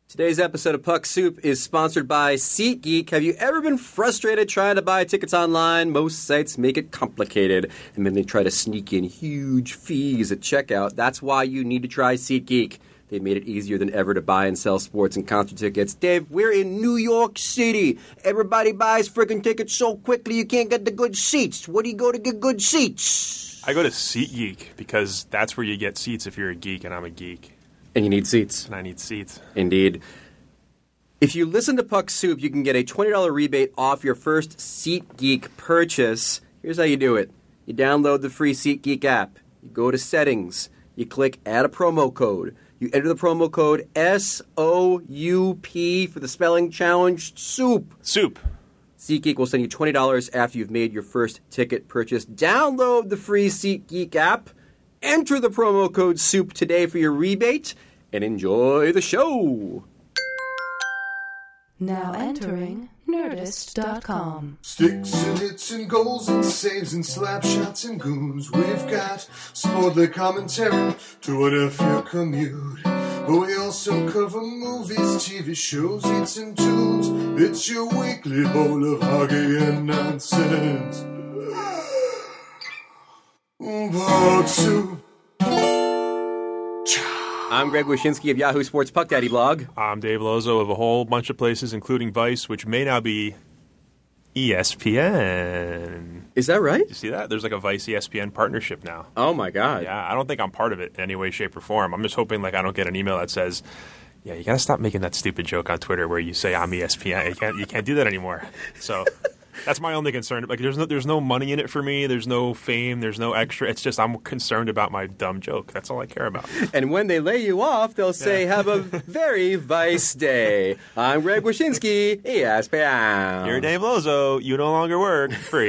Today's episode of Puck Soup is sponsored by SeatGeek. Have you ever been frustrated trying to buy tickets online? Most sites make it complicated, and then they try to sneak in huge fees at checkout. That's why you need to try SeatGeek. They made it easier than ever to buy and sell sports and concert tickets. Dave, we're in New York City. Everybody buys freaking tickets so quickly you can't get the good seats. Where do you go to get good seats? I go to SeatGeek because that's where you get seats if you're a geek, and I'm a geek. And you need seats. And I need seats. Indeed. If you listen to Puck Soup, you can get a $20 rebate off your first SeatGeek purchase. Here's how you do it. You download the free SeatGeek app. You go to Settings. You click Add a Promo Code. You enter the promo code SOUP for the spelling challenge, SOUP. Soup. SeatGeek will send you $20 after you've made your first ticket purchase. Download the free SeatGeek app. Enter the promo code SOUP today for your rebate, and enjoy the show. Now entering Nerdist.com. Sticks and hits and goals and saves and slap shots and goons. We've got sportly commentary to whatever your commute. But we also cover movies, TV shows, hits and tunes. It's your weekly bowl of hockey and nonsense. Puck Soup. I'm Greg Wyshynski of Yahoo Sports Puck Daddy blog. I'm Dave Lozo of a whole bunch of places, including Vice, which may now be ESPN. Is that right? You see that? There's like a Vice ESPN partnership now. Oh, my God. Yeah, I don't think I'm part of it in any way, shape, or form. I'm just hoping I don't get an email that says, yeah, you got to stop making that stupid joke on Twitter where you say I'm ESPN. You can't do that anymore. So that's my only concern. Like, there's no money in it for me. There's no fame. There's no extra. It's just I'm concerned about my dumb joke. That's all I care about. And when they lay you off, they'll say, have a very Vice day. I'm Greg Wyshynski, ESPN. You're Dave Lozo. You no longer work for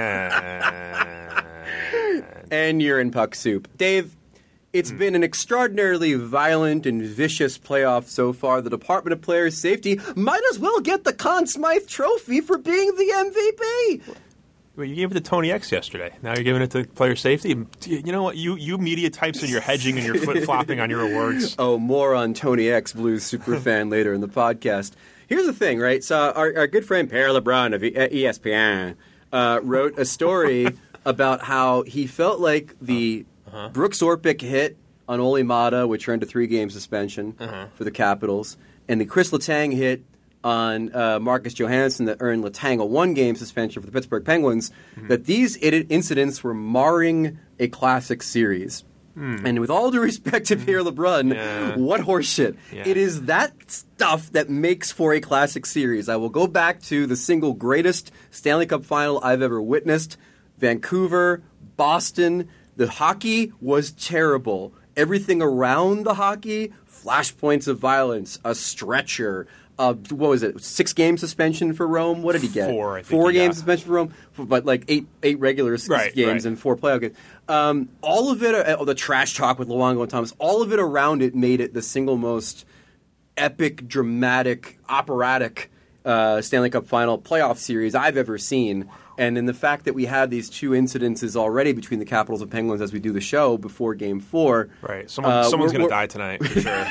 ESPN. And you're in Puck Soup. Dave, it's been an extraordinarily violent and vicious playoff so far. The Department of Player Safety might as well get the Conn Smythe Trophy for being the MVP. Well, you gave it to Tony X yesterday. Now you're giving it to Player Safety. You know what? You media types and you're hedging and you're flip-flopping on your awards. Oh, more on Tony X, Blues superfan, later in the podcast. Here's the thing, right? So our good friend Pierre LeBrun of ESPN wrote a story about how he felt like the Brooks Orpik hit on Olli Maatta, which earned a 3-game suspension for the Capitals, and the Chris Letang hit on Marcus Johansson that earned Letang a 1-game suspension for the Pittsburgh Penguins, that these incidents were marring a classic series. And with all due respect to Pierre LeBrun, what horseshit. Yeah. It is that stuff that makes for a classic series. I will go back to the single greatest Stanley Cup final I've ever witnessed. Vancouver, Boston. The hockey was terrible. Everything around the hockey, flashpoints of violence, a stretcher, what was it, 6-game suspension for Rome? What did he get? 4, I think. 4-game suspension for Rome, but like eight regular games and 4 playoff games. All of it, the trash talk with Luongo and Thomas, all of it around it made it the single most epic, dramatic, operatic Stanley Cup final playoff series I've ever seen. And in the fact that we had these 2 incidences already between the Capitals and Penguins as we do the show before Game 4. Right. Someone's going to die tonight, for sure.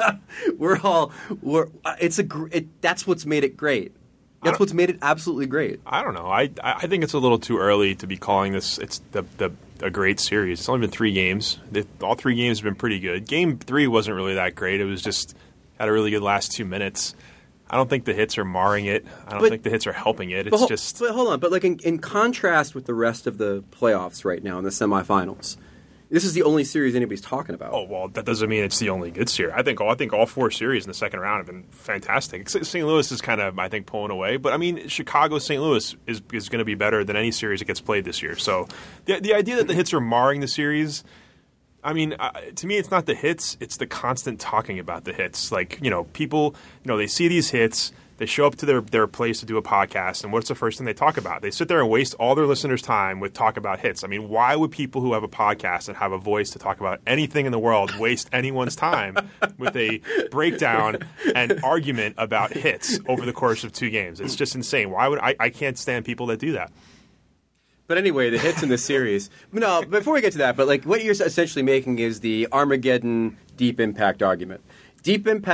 That's what's made it great. That's what's made it absolutely great. I don't know. I think it's a little too early to be calling this a great series. It's only been 3 games. All 3 games have been pretty good. Game 3 wasn't really that great. It was just had a really good last 2 minutes. I don't think the hits are marring it. I don't think the hits are helping it. It's just... But hold on. But like in contrast with the rest of the playoffs right now in the semifinals, this is the only series anybody's talking about. Oh, well, that doesn't mean it's the only good series. I think all 4 series in the second round have been fantastic. St. Louis is kind of, I think, pulling away. But, I mean, Chicago-St. Louis is going to be better than any series that gets played this year. So the idea that the hits are marring the series... I mean, to me, it's not the hits. It's the constant talking about the hits. Like, people, they see these hits. They show up to their place to do a podcast, and what's the first thing they talk about? They sit there and waste all their listeners' time with talk about hits. I mean, why would people who have a podcast and have a voice to talk about anything in the world waste anyone's time with a breakdown and argument about hits over the course of 2 games? It's just insane. Why would I can't stand people that do that. But anyway, the hits in the series. No, before we get to that, but like what you're essentially making is the Armageddon Deep Impact argument. Deep Impact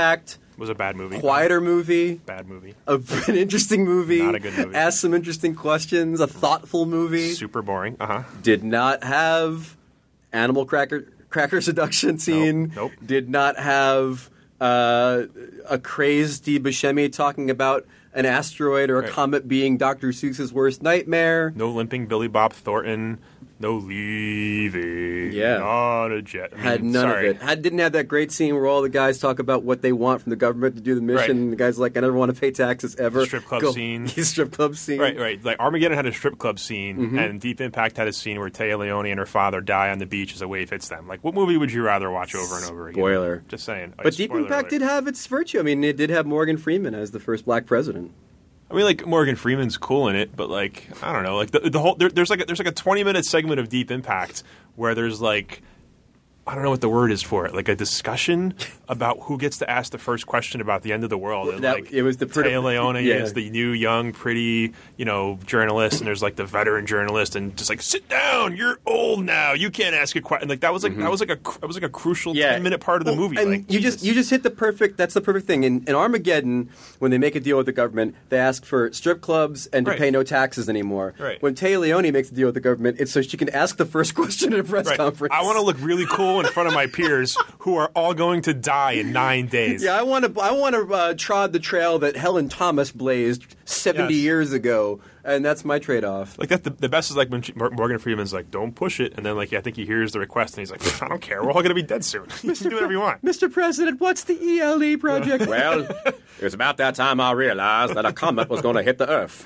Was a bad movie. Quieter movie. Bad movie. An interesting movie. Not a good movie. Asked some interesting questions. A thoughtful movie. Super boring. Did not have animal cracker seduction scene. Nope. Did not have a crazed Steve Buscemi talking about an asteroid or a comet being Dr. Seuss's worst nightmare. No limping Billy Bob Thornton. No leaving. Yeah. On a jet. Had none of it. Didn't have that great scene where all the guys talk about what they want from the government to do the mission. Right. And the guy's like, I never want to pay taxes ever. Strip club scene. Strip club scene. Right. Like Armageddon had a strip club scene, and Deep Impact had a scene where Taya Leone and her father die on the beach as a wave hits them. Like, what movie would you rather watch over and over again? Spoiler. Just saying. But Deep Impact did have its virtue. I mean, it did have Morgan Freeman as the first black president. I mean, like Morgan Freeman's cool in it, but like I don't know, like the whole there's like a 20-minute segment of Deep Impact where there's like I don't know what the word is for it, like a discussion about who gets to ask the first question about the end of the world. And It was the Taya Leone is the new young pretty journalist, and there's like the veteran journalist, and just like sit down, you're old now, you can't ask a question. Like that was like a crucial 10-minute part of the movie. And like, you just hit that's the perfect thing. In Armageddon, when they make a deal with the government, they ask for strip clubs and to pay no taxes anymore. Right. When Taya Leone makes a deal with the government, it's so she can ask the first question at a press conference. I want to look really cool in front of my peers who are all going to die in 9 days. Yeah, I want to trod the trail that Helen Thomas blazed 70 years ago, and that's my trade-off. Like that, the best is like when Morgan Freeman's like, "Don't push it," and then like I think he hears the request and he's like, "I don't care, we're all going to be dead soon. You can do whatever you want." Mr. President, what's the ELE project? Well, it was about that time I realized that a comet was going to hit the Earth.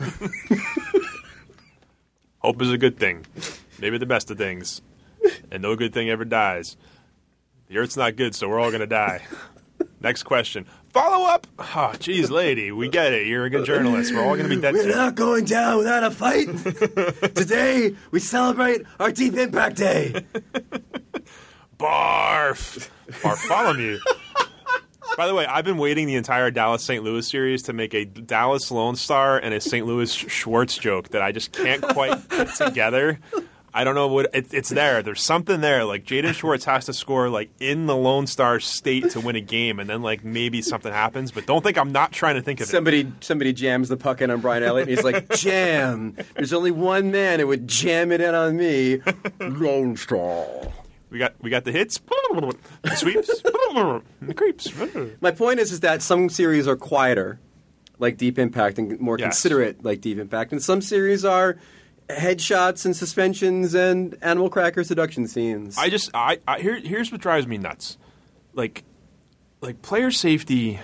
Hope is a good thing, maybe the best of things, and no good thing ever dies. The Earth's not good, so we're all going to die. Next question. Follow up. Oh, geez, lady, we get it. You're a good journalist. We're all going to be dead soon. We're not going down without a fight. Today, we celebrate our Deep Impact Day. Barf. Bartholomew. By the way, I've been waiting the entire Dallas-St. Louis series to make a Dallas Lone Star and a St. Louis Schwartz joke that I just can't quite put together. I don't know what it's there. There's something there. Like Jaden Schwartz has to score like in the Lone Star State to win a game, and then like maybe something happens. But don't think I'm not trying to think of it. Somebody jams the puck in on Brian Elliott, and he's like, "Jam." There's only one man who would jam it in on me. Lone Star. We got the hits, the sweeps, and the creeps. My point is that some series are quieter, like Deep Impact, and more considerate, like Deep Impact, and some series are headshots and suspensions and animal cracker seduction scenes. Here's what drives me nuts. Like player safety.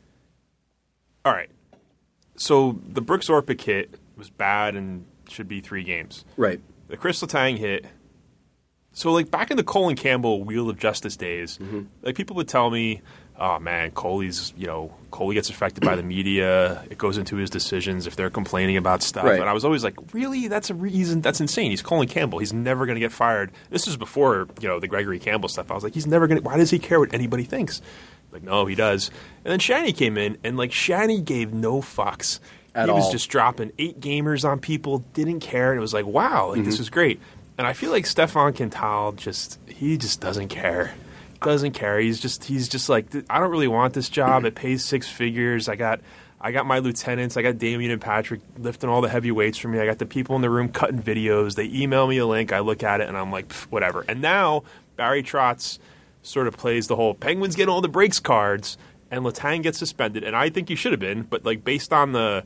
All right. So the Brooks Orpik hit was bad and should be 3 games. Right. The Chris Letang hit. So like back in the Colin Campbell Wheel of Justice days, like people would tell me, "Oh man, Coley gets affected by the media. It goes into his decisions if they're complaining about stuff." Right. And I was always like, "Really? That's a reason? That's insane. He's Colin Campbell. He's never going to get fired." This is before the Gregory Campbell stuff. I was like, "He's never going to. Why does he care what anybody thinks?" Like, no, he does. And then Shanny came in, and like Shanny gave no fucks. He was just dropping 8 gamers on people, didn't care, and it was like, wow, like this is great. And I feel like Stefan Quintal just doesn't care. Doesn't care. He's just like, I don't really want this job. It pays 6 figures. I got my lieutenants. I got Damien and Patrick lifting all the heavy weights for me. I got the people in the room cutting videos. They email me a link. I look at it and I'm like, whatever. And now Barry Trotz sort of plays the whole Penguins get all the breaks cards and Letang gets suspended. And I think he should have been, but like based on the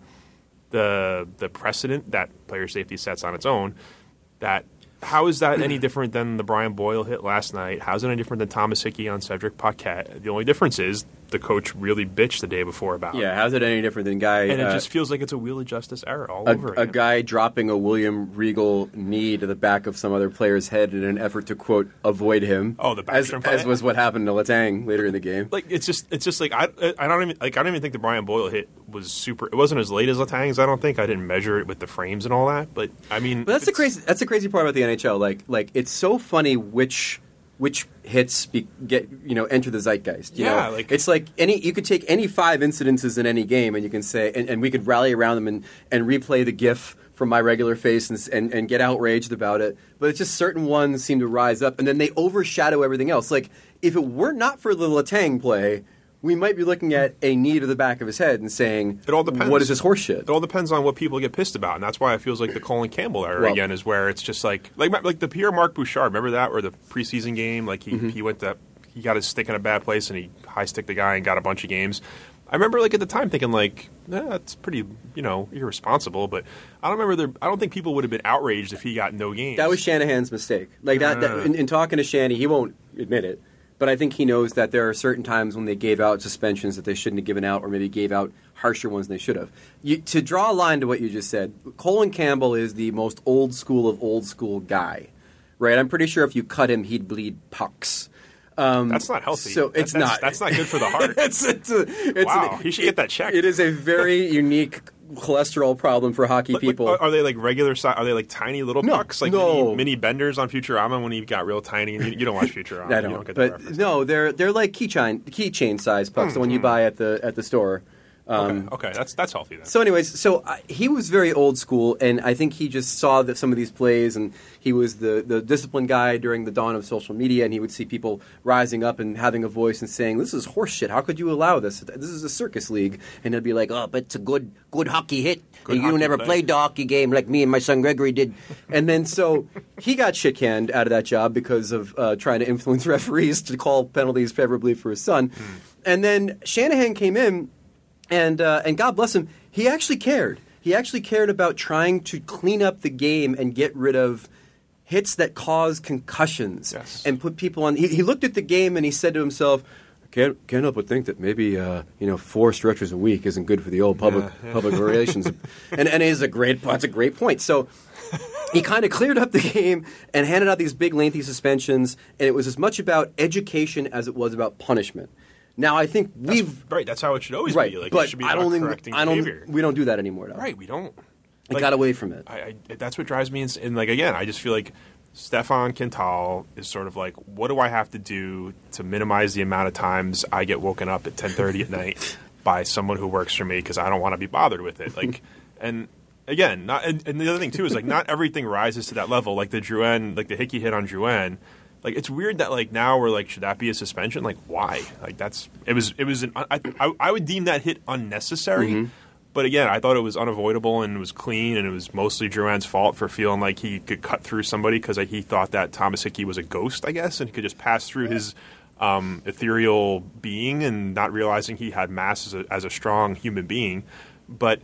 precedent that player safety sets on its own, that how is that any different than the Brian Boyle hit last night? How is it any different than Thomas Hickey on Cedric Paquette? The only difference is the coach really bitched the day before about it. Yeah, how's it any different than guy... And it just feels like it's a Wheel of Justice error all over again. A guy dropping a William Regal knee to the back of some other player's head in an effort to, quote, avoid him. Oh, the Backstrom play? As was what happened to Letang later in the game. Like, it's just like, I don't even think the Brian Boyle hit was super... It wasn't as late as Letang's, I don't think. I didn't measure it with the frames and all that, but, I mean... But that's the crazy part about the NHL. Like it's so funny which hits enter the zeitgeist. You know? Like it's like you could take any 5 incidences in any game and you can say and we could rally around them and replay the GIF from My Regular Face and get outraged about it. But it's just certain ones seem to rise up and then they overshadow everything else. Like if it were not for the Letang play, we might be looking at a knee to the back of his head and saying, It all depends. what is this horse shit? It all depends on what people get pissed about, and that's why it feels like the Colin Campbell era Well- again is where it's just like the Pierre Marc Bouchard. Remember that, or the preseason game? Like he went to he got his stick in a bad place and he high sticked the guy and got a bunch of games. I remember like at the time thinking like that's pretty irresponsible, but I don't think people would have been outraged if he got no games. That was Shanahan's mistake. Like that in talking to Shanny, he won't admit it, but I think he knows that there are certain times when they gave out suspensions that they shouldn't have given out, or maybe gave out harsher ones than they should have. To draw a line to what you just said, Colin Campbell is the most old school of old school guy, right? I'm pretty sure if you cut him, he'd bleed pucks. That's not healthy. So it's not. That's not good for the heart. Wow, he should get that checked. It is a very unique cholesterol problem for hockey people. Are they like regular size? Are they like tiny little No, pucks? Like no. mini benders on Futurama when he got real tiny? And you don't watch Futurama. I You don't, get the but reference. no, they're like keychain size pucks, the one you buy at the store. Okay, that's healthy then. So, anyways, he was very old school, and I think he just saw that some of these plays, and he was the disciplined guy during the dawn of social media, and he would see people rising up and having a voice and saying, "This is horse shit. How could you allow this? This is a circus league." And he'll be like, "Oh, but it's a good hockey hit. Good you hockey never play." played the hockey game like me and my son Gregory did." And then so he got shit canned out of that job because of trying to influence referees to call penalties favorably for his son. And then Shanahan came in. And God bless him, he actually cared. He actually cared about trying to clean up the game and get rid of hits that cause concussions and put people on. He looked at the game and he said to himself, "Can't help but think that maybe 4 stretchers a week isn't good for the old public relations." And that's a great point. So he kind of cleared up the game and handed out these big lengthy suspensions, and it was as much about education as it was about punishment. Now, I think that's how it should always right, be. Like, but it should be I about don't correcting think behavior. we don't do that anymore. Though. Right, we don't. I got away from it. That's what drives me insane. And like again, I just feel like Stefan Quintal is sort of like, what do I have to do to minimize the amount of times I get woken up at 10:30 at night by someone who works for me because I don't want to be bothered with it. Like, and again, and the other thing too is like not everything rises to that level. Like the Drouin, like the Hickey hit on Drouin. Like it's weird that like now we're like, should that be a suspension? Like why? Like I would deem that hit unnecessary. Mm-hmm. But again, I thought it was unavoidable and it was clean, and it was mostly Drouin's fault for feeling like he could cut through somebody because he thought that Thomas Hickey was a ghost, I guess, and he could just pass through his ethereal being and not realizing he had mass as a strong human being. But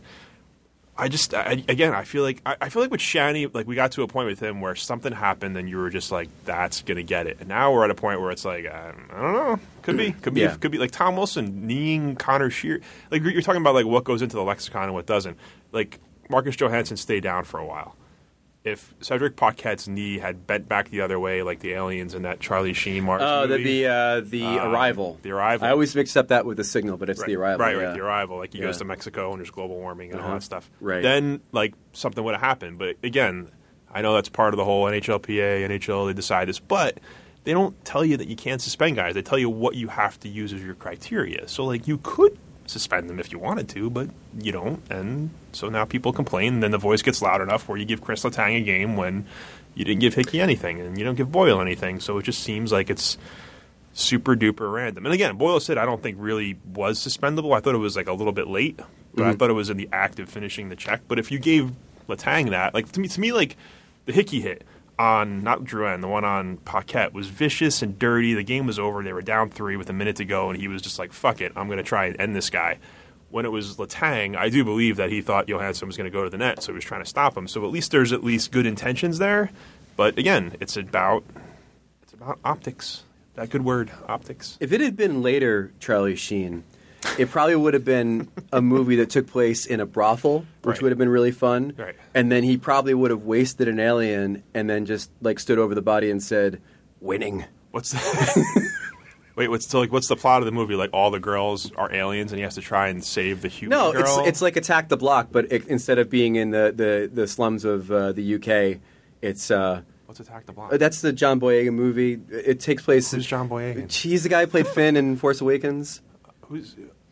I feel like with Shanny, like we got to a point with him where something happened and you were just like, that's gonna get it. And now we're at a point where it's like, I don't know, could be like Tom Wilson kneeing Connor Shear. Like you're talking about like what goes into the lexicon and what doesn't. Like Marcus Johansson stayed down for a while. If Cedric Paquette's knee had bent back the other way, like the aliens in that Charlie Sheen movie. That'd be the Arrival. The Arrival. I always mix up that with The Signal, but it's The Arrival. Right, The Arrival. Like he goes to Mexico and there's global warming and all that stuff. Right. Then like something would have happened. But again, I know that's part of the whole NHLPA, NHL. They decide this, but they don't tell you that you can't suspend guys. They tell you what you have to use as your criteria. So like you could suspend them if you wanted to, but you don't, and so now people complain, and then the voice gets loud enough where you give Chris Letang a game when you didn't give Hickey anything, and you don't give Boyle anything, so it just seems like it's super duper random. And again, Boyle said I don't think really was suspendable. I thought it was like a little bit late, but I thought it was in the act of finishing the check. But if you gave Letang that, like to me like the Hickey hit on, not Drouin, the one on Paquette was vicious and dirty. The game was over. They were down 3 with a minute to go, and he was just like, fuck it, I'm going to try and end this guy. When it was Letang, I do believe that he thought Johansson was going to go to the net, so he was trying to stop him. So at least there's good intentions there. But again, it's about optics. That good word, optics. If it had been later, Charlie Sheen, it probably would have been a movie that took place in a brothel, which would have been really fun. Right. And then he probably would have wasted an alien and then just like stood over the body and said, "Winning." What's the Wait, what's the plot of the movie? Like all the girls are aliens and he has to try and save the human girl? No, it's like Attack the Block, but instead of being in the slums of the UK, it's What's Attack the Block? That's the John Boyega movie. It takes place. Who's John Boyega? He's the guy who played Finn in Force Awakens.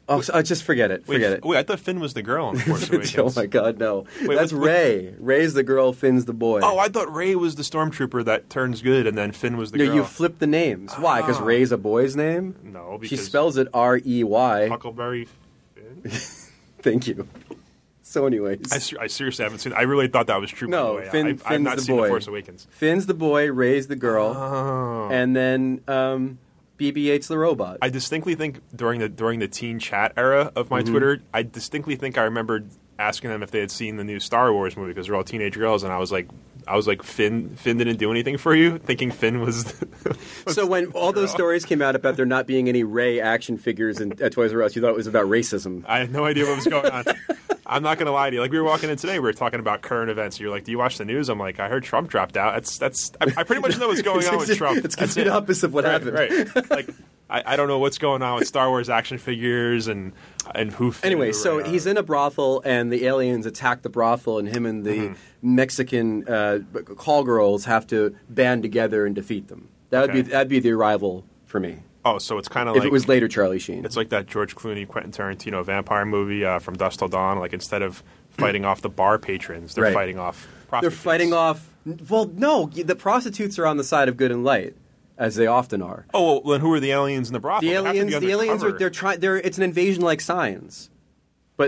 Oh, just forget it. Forget it. Wait, I thought Finn was the girl in Force Awakens. Oh my God, no. Wait, That's Rey. Rey's the girl. Finn's the boy. Oh, I thought Rey was the stormtrooper that turns good, and then Finn was the girl. No, you flip the names. Why? Because Rey's a boy's name. No, because she spells it R-E-Y. Huckleberry Finn. Thank you. So, anyways, I seriously haven't seen. I really thought that was true. No, by the way. Finn's I've not the seen boy. The Force Awakens. Finn's the boy. Rey's the girl. Oh. And then BB-8's the robot. I distinctly think during the teen chat era of my Twitter, I distinctly think I remembered asking them if they had seen the new Star Wars movie because they're all teenage girls, and I was like, Finn didn't do anything for you, thinking Finn was. So when all those stories came out about there not being any Rey action figures at Toys R Us, you thought it was about racism. I had no idea what was going on. I'm not going to lie to you. Like, we were walking in today, we were talking about current events. You're like, do you watch the news? I'm like, I heard Trump dropped out. I pretty much know what's going on with Trump. It's complete opposite of what happened. Right. Like, I don't know what's going on with Star Wars action figures and who. Anyway, so he's in a brothel, and the aliens attack the brothel, and him and the Mexican call girls have to band together and defeat them. That'd be the arrival for me. Oh, so it's kind of if like... it was later Charlie Sheen. It's like that George Clooney, Quentin Tarantino vampire movie From Dusk Till Dawn. Like, instead of fighting off the bar patrons, they're fighting off prostitutes. They're fighting off... Well, no, the prostitutes are on the side of good and light, as they often are. Oh, well, then who are the aliens in the brothel? The aliens are... It's an invasion like Science. But,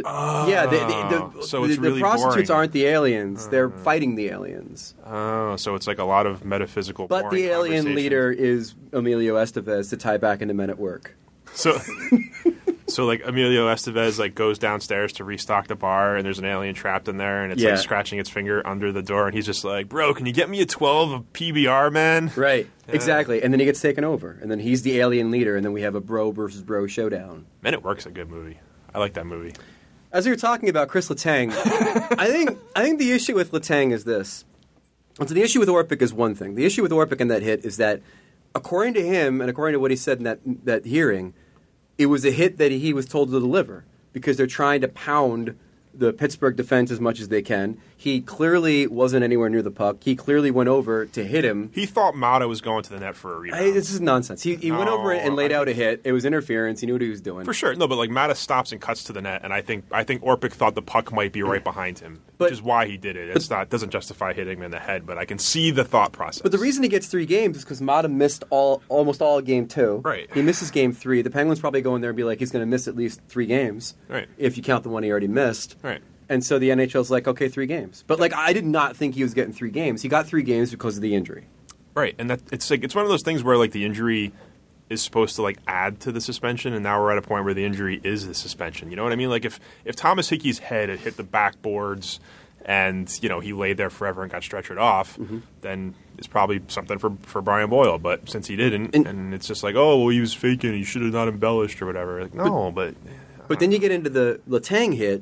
so it's really the prostitutes boring. aren't the aliens. They're fighting the aliens. Oh, so it's like a lot of metaphysical, But the alien leader is Emilio Estevez to tie back into Men at Work. So, like, Emilio Estevez, like, goes downstairs to restock the bar, and there's an alien trapped in there, and it's, like, scratching its finger under the door, and he's just like, bro, can you get me a 12 of PBR, man? Right, exactly. And then he gets taken over, and then he's the alien leader, and then we have a bro versus bro showdown. Men at Work's a good movie. I like that movie. As we were talking about Chris Letang, I think the issue with Letang is this. So the issue with Orpik is one thing. The issue with Orpik in that hit is that, according to him and according to what he said in that hearing, it was a hit that he was told to deliver because they're trying to pound the Pittsburgh defense as much as they can. He clearly wasn't anywhere near the puck. He clearly went over to hit him. He thought Mata was going to the net for a rebound. This is nonsense. He went over and laid out a hit. It was interference. He knew what he was doing. For sure. No, but like Mata stops and cuts to the net, and I think Orpik thought the puck might be right behind him, which is why he did it. Doesn't justify hitting him in the head, but I can see the thought process. But the reason he gets 3 games is because Mata missed almost all of game 2. Right. He misses game 3. The Penguins probably go in there and be like, he's going to miss at least 3 games. Right. If you count the one he already missed. Right. And so the NHL's like, okay, 3 games. But like, I did not think he was getting 3 games. He got 3 games because of the injury. Right, and it's one of those things where like the injury is supposed to like add to the suspension, and now we're at a point where the injury is the suspension. You know what I mean? Like if Thomas Hickey's head had hit the backboards and he laid there forever and got stretchered off, then it's probably something for Brian Boyle. But since he didn't, and it's just like, oh well, he was faking. He should have not embellished or whatever. Like no, but then you get into the Letang hit.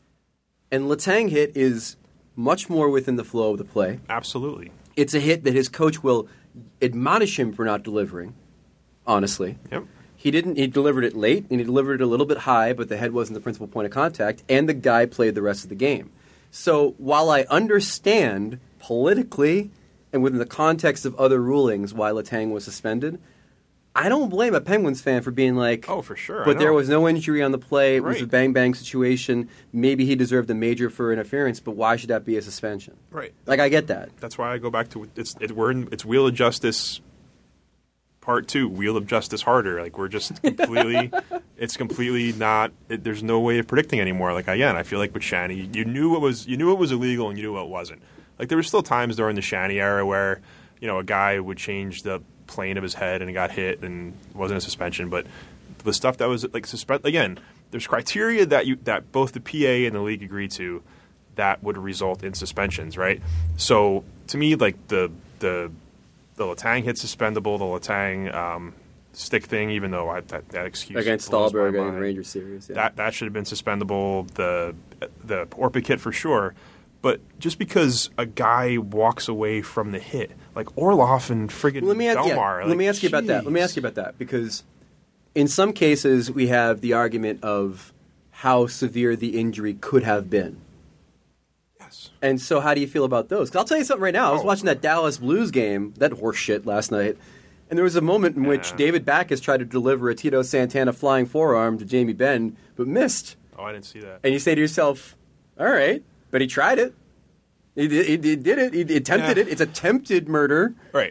And Letang hit is much more within the flow of the play. Absolutely. It's a hit that his coach will admonish him for not delivering, honestly. Yep. He delivered it late, and he delivered it a little bit high, but the head wasn't the principal point of contact, and the guy played the rest of the game. So while I understand politically and within the context of other rulings why Letang was suspended, I don't blame a Penguins fan for being like, oh, for sure. But there was no injury on the play. It was Right. a bang-bang situation. Maybe he deserved a major for interference, but why should that be a suspension? Right. Like, I get that. That's why I go back to it's Wheel of Justice Part 2, Wheel of Justice Harder. Like we're just completely, it's completely not. There's no way of predicting anymore. Like again, I feel like with Shanny, you knew it was illegal and you knew what wasn't. Like there were still times during the Shanny era where a guy would change the plane of his head and he got hit and it wasn't a suspension, but the stuff that was like again, there's criteria that both the PA and the league agree to that would result in suspensions, right? So to me, like the Letang hit suspendable, the Letang stick thing, even though that excuse Against blows my Stahlberg in mind. the Rangers series. Yeah. That should have been suspendable. The Orpik hit for sure. But just because a guy walks away from the hit, like Orlov and friggin' Delmar. Let me ask you about that. Let me ask you about that, because in some cases we have the argument of how severe the injury could have been. Yes. And so how do you feel about those? 'Cause I'll tell you something right now. I was watching that Dallas Blues game, that horse shit last night, And there was a moment in which David Backus tried to deliver a Tito Santana flying forearm to Jamie Benn, but missed. Oh, I didn't see that. And you say to yourself, all right, but he tried it. He did it. He attempted it. It's attempted murder. Right.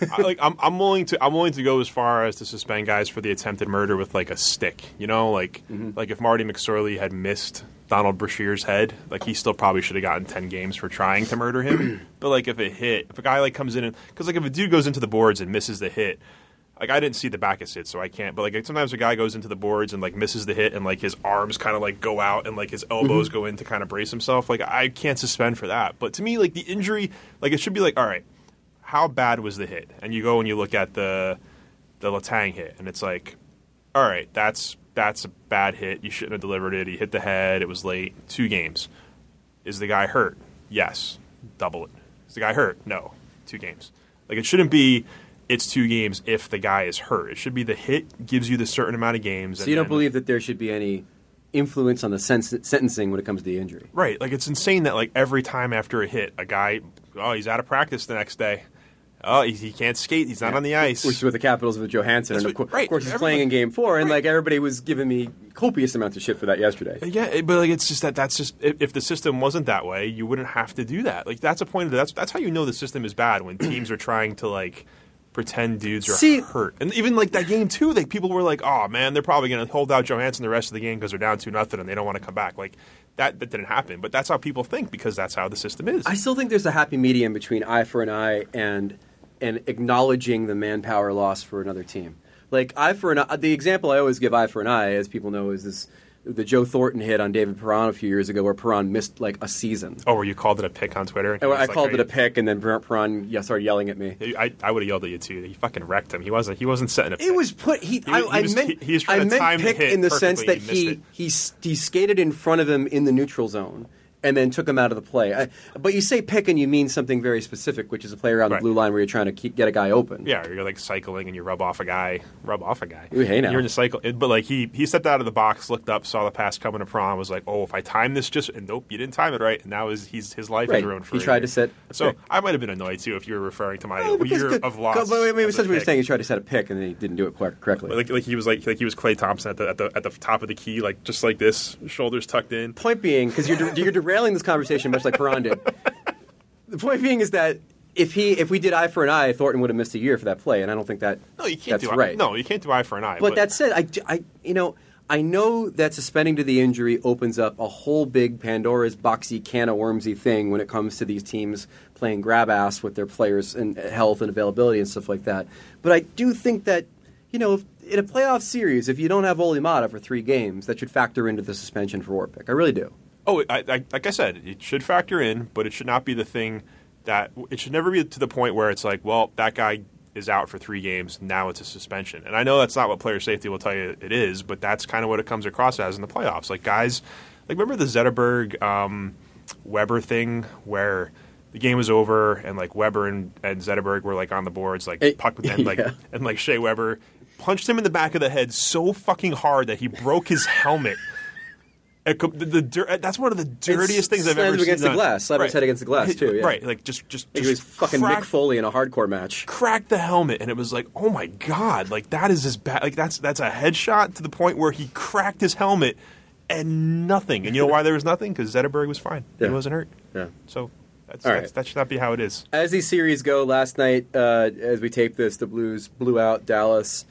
I'm willing to go as far as to suspend guys for the attempted murder with like a stick. You know, like if Marty McSorley had missed Donald Brashear's head, like he still probably should have gotten 10 games for trying to murder him. But like if a guy like comes in and because like if a dude goes into the boards and misses the hit. Like, I didn't see the Backus hit, so I can't. But, like, sometimes a guy goes into the boards and, like, misses the hit and, like, his arms kind of, like, go out and, like, his elbows go in to kind of brace himself. Like, I can't suspend for that. But to me, like, the injury, like, it should be like, all right, how bad was the hit? And you go and you look at the Letang hit, and it's like, all right, that's a bad hit. You shouldn't have delivered it. He hit the head. It was late. 2 games. Is the guy hurt? Yes. Double it. Is the guy hurt? No. 2 games. Like, it shouldn't be... It's 2 games if the guy is hurt. It should be the hit gives you the certain amount of games. So you don't believe that there should be any influence on the sentencing when it comes to the injury? Right. Like, it's insane that, like, every time after a hit, a guy, he's out of practice the next day. Oh, he can't skate. He's not on the ice. Which is with the Capitals with Johansson. And of course, he's playing in Game 4, and, like, everybody was giving me copious amounts of shit for that yesterday. Yeah, but, like, it's just that's just if the system wasn't that way, you wouldn't have to do that. Like, that's a point of that's how you know the system is bad, when teams are trying to, like, pretend dudes are hurt. And even like that game too, like people were like, oh man, they're probably going to hold out Johansson the rest of the game because they're down 2-0 and they don't want to come back. Like that didn't happen. But that's how people think because that's how the system is. I still think there's a happy medium between eye for an eye and acknowledging the manpower loss for another team. Like eye for an eye, the example I always give eye for an eye, as people know, is the Joe Thornton hit on David Perron a few years ago where Perron missed like a season. Oh, where you called it a pick on Twitter? I called it a pick, and then Perron started yelling at me. I would have yelled at you too. He fucking wrecked him. He wasn't setting a pick. It was put. I meant pick in the sense that he skated in front of him in the neutral zone. And then took him out of the play. But you say pick and you mean something very specific, which is a play around the blue line where you're trying to get a guy open. Yeah, or you're like cycling and you rub off a guy. Ooh, hey now. You're in the cycle. But like he stepped out of the box, looked up, saw the pass coming to Perron, was like, oh, if I time this and nope, you didn't time it right. And now his life is ruined for He tried to set. So I might have been annoyed too if you were referring to my year of loss. Wait, essentially what you're saying, he tried to set a pick and then he didn't do it correctly. Like he was Klay Thompson at the top of the key, like just like this, shoulders tucked in. Point being, because you're derailing this conversation much like Perron did. The point being is that if we did eye for an eye, Thornton would have missed a year for that play, and I don't think that's right. No, you can't do eye for an eye. But that said, I know that suspending to the injury opens up a whole big Pandora's boxy can of wormsy thing when it comes to these teams playing grab ass with their players and health and availability and stuff like that. But I do think that in a playoff series, if you don't have Olli Maatta for 3 games, that should factor into the suspension for Orpik. I really do. Oh, like I said, it should factor in, but it should not be the thing that it should never be to the point where it's like, well, that guy is out for 3 games, now it's a suspension. And I know that's not what player safety will tell you it is, but that's kind of what it comes across as in the playoffs. Like guys, like remember the Zetterberg Weber thing where the game was over and like Weber and Zetterberg were like on the boards, like puck and like Shea Weber punched him in the back of the head so fucking hard that he broke his helmet. That's one of the dirtiest things I've ever seen. Against the glass. Slapped his head against the glass, too. Yeah. Right. Like, just he was fucking Mick Foley in a hardcore match. Cracked the helmet, and it was like, oh my God. Like, that is as bad. Like, that's a headshot to the point where he cracked his helmet and nothing. And you know why there was nothing? Because Zetterberg was fine. Yeah. He wasn't hurt. Yeah. So that should not be how it is. As these series go, last night, as we tape this, the Blues blew out Dallas.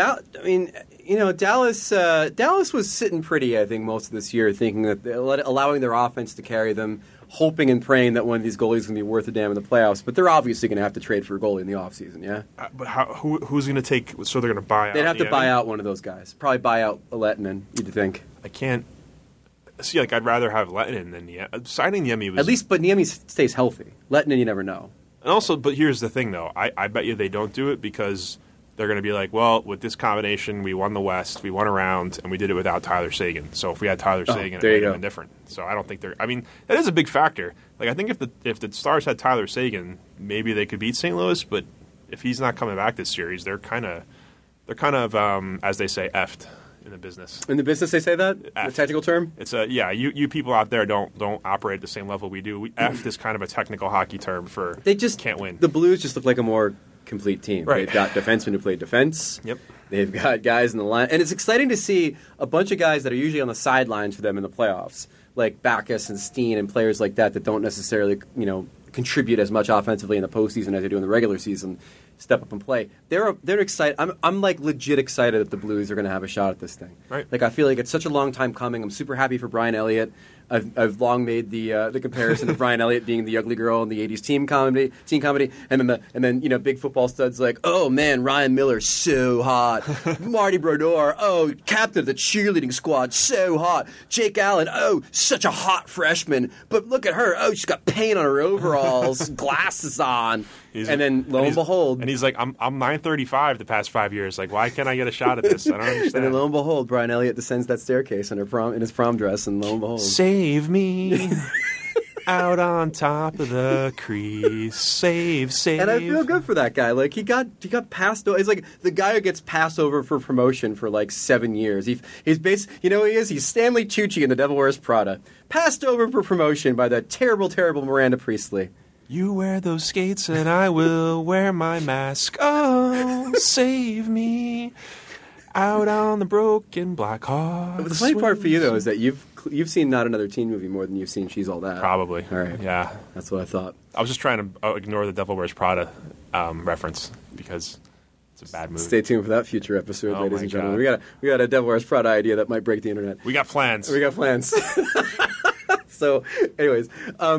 Dallas was sitting pretty, I think, most of this year, thinking that allowing their offense to carry them, hoping and praying that one of these goalies is going to be worth a damn in the playoffs. But they're obviously going to have to trade for a goalie in the offseason, yeah? But who's going to take – so they're going to buy out They'd have to buy out one of those guys. Probably buy out Lehtinen, you'd think. I can't – see, like, I'd rather have Lehtinen than Niemi. Signing Niemi was – At least, but Niemi stays healthy. Lehtinen, you never know. And also, but here's the thing, though. I bet you they don't do it because – they're going to be like, well, with this combination, we won the West, we won a round, and we did it without Tyler Seguin. So if we had Tyler Seguin, it would have been different. So I don't think they're. I mean, that is a big factor. Like I think if the Stars had Tyler Seguin, maybe they could beat St. Louis. But if he's not coming back this series, they're kind of as they say, effed in the business. In the business, they say that the technical term. It's you people out there don't operate at the same level we do. Effed is kind of a technical hockey term for they just can't win. The Blues just look like a more complete team. Right. They've got defensemen who play defense. Yep. They've got guys in the line. And it's exciting to see a bunch of guys that are usually on the sidelines for them in the playoffs, like Backus and Steen and players like that don't necessarily, contribute as much offensively in the postseason as they do in the regular season, step up and play. They're excited. I'm like legit excited that the Blues are going to have a shot at this thing. Right. Like I feel like it's such a long time coming. I'm super happy for Brian Elliott. I've long made the comparison of Brian Elliott being the ugly girl in the '80s teen comedy, and then big football studs like, oh man, Ryan Miller so hot, Marty Brodeur, oh captain of the cheerleading squad, so hot, Jake Allen, oh such a hot freshman, but look at her, oh she's got paint on her overalls, glasses on, and then lo and behold, and he's like, I'm 935 the past 5 years, like why can't I get a shot at this? I don't understand. And then lo and behold, Brian Elliott descends that staircase in his prom dress, and lo and behold. Save me out on top of the crease. Save. And I feel good for that guy. Like he got passed over. It's like the guy who gets passed over for promotion for like 7 years. He's based. You know who he is? He's Stanley Tucci in The Devil Wears Prada. Passed over for promotion by that terrible Miranda Priestley. You wear those skates and I will wear my mask. Oh, save me. Out on the broken Black Hawk. The funny part for you though is that you've seen Not Another Teen Movie more than you've seen She's All That. Probably. All right. Yeah. That's what I thought. I was just trying to ignore the Devil Wears Prada reference because it's a bad movie. Stay tuned for that future episode, Oh ladies my and gentlemen. God. We got a Devil Wears Prada idea that might break the internet. We got plans. We got plans. So, anyways,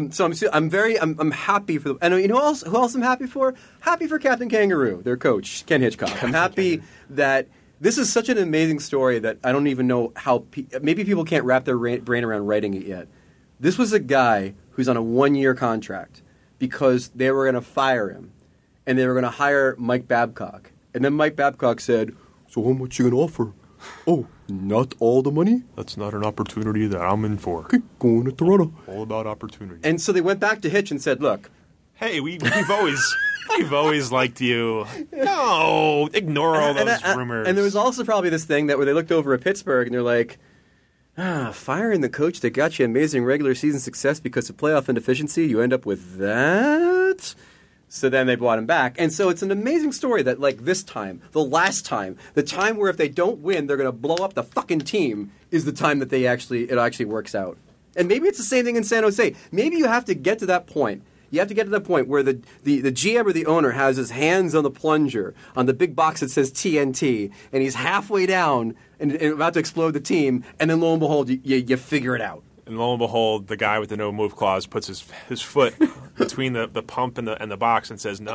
I'm happy for them. And you know who else I'm happy for? Happy for Captain Kangaroo, their coach, Ken Hitchcock. I'm happy that this is such an amazing story that I don't even know how. Maybe people can't wrap their brain around writing it yet. This was a guy who's on a 1-year contract because they were going to fire him, and they were going to hire Mike Babcock. And then Mike Babcock said, "So how much you going to offer?" "Oh, not all the money." That's not an opportunity that I'm in for. "Okay, going to Toronto." All about opportunity. And so they went back to Hitch and said, "Look, Hey, we've always liked you. No, ignore all those rumors." And there was also probably this thing that where they looked over at Pittsburgh and they're like, firing the coach that got you amazing regular season success because of playoff inefficiency, you end up with that? So then they brought him back. And so it's an amazing story that, like, this time, the last time, the time where if they don't win, they're going to blow up the fucking team is the time that it actually works out. And maybe it's the same thing in San Jose. Maybe you have to get to that point. You have to get to that point where the GM or the owner has his hands on the plunger, on the big box that says TNT, and he's halfway down and about to explode the team, and then lo and behold, you figure it out. And lo and behold, the guy with the no move clause puts his foot between the pump and the box and says, No.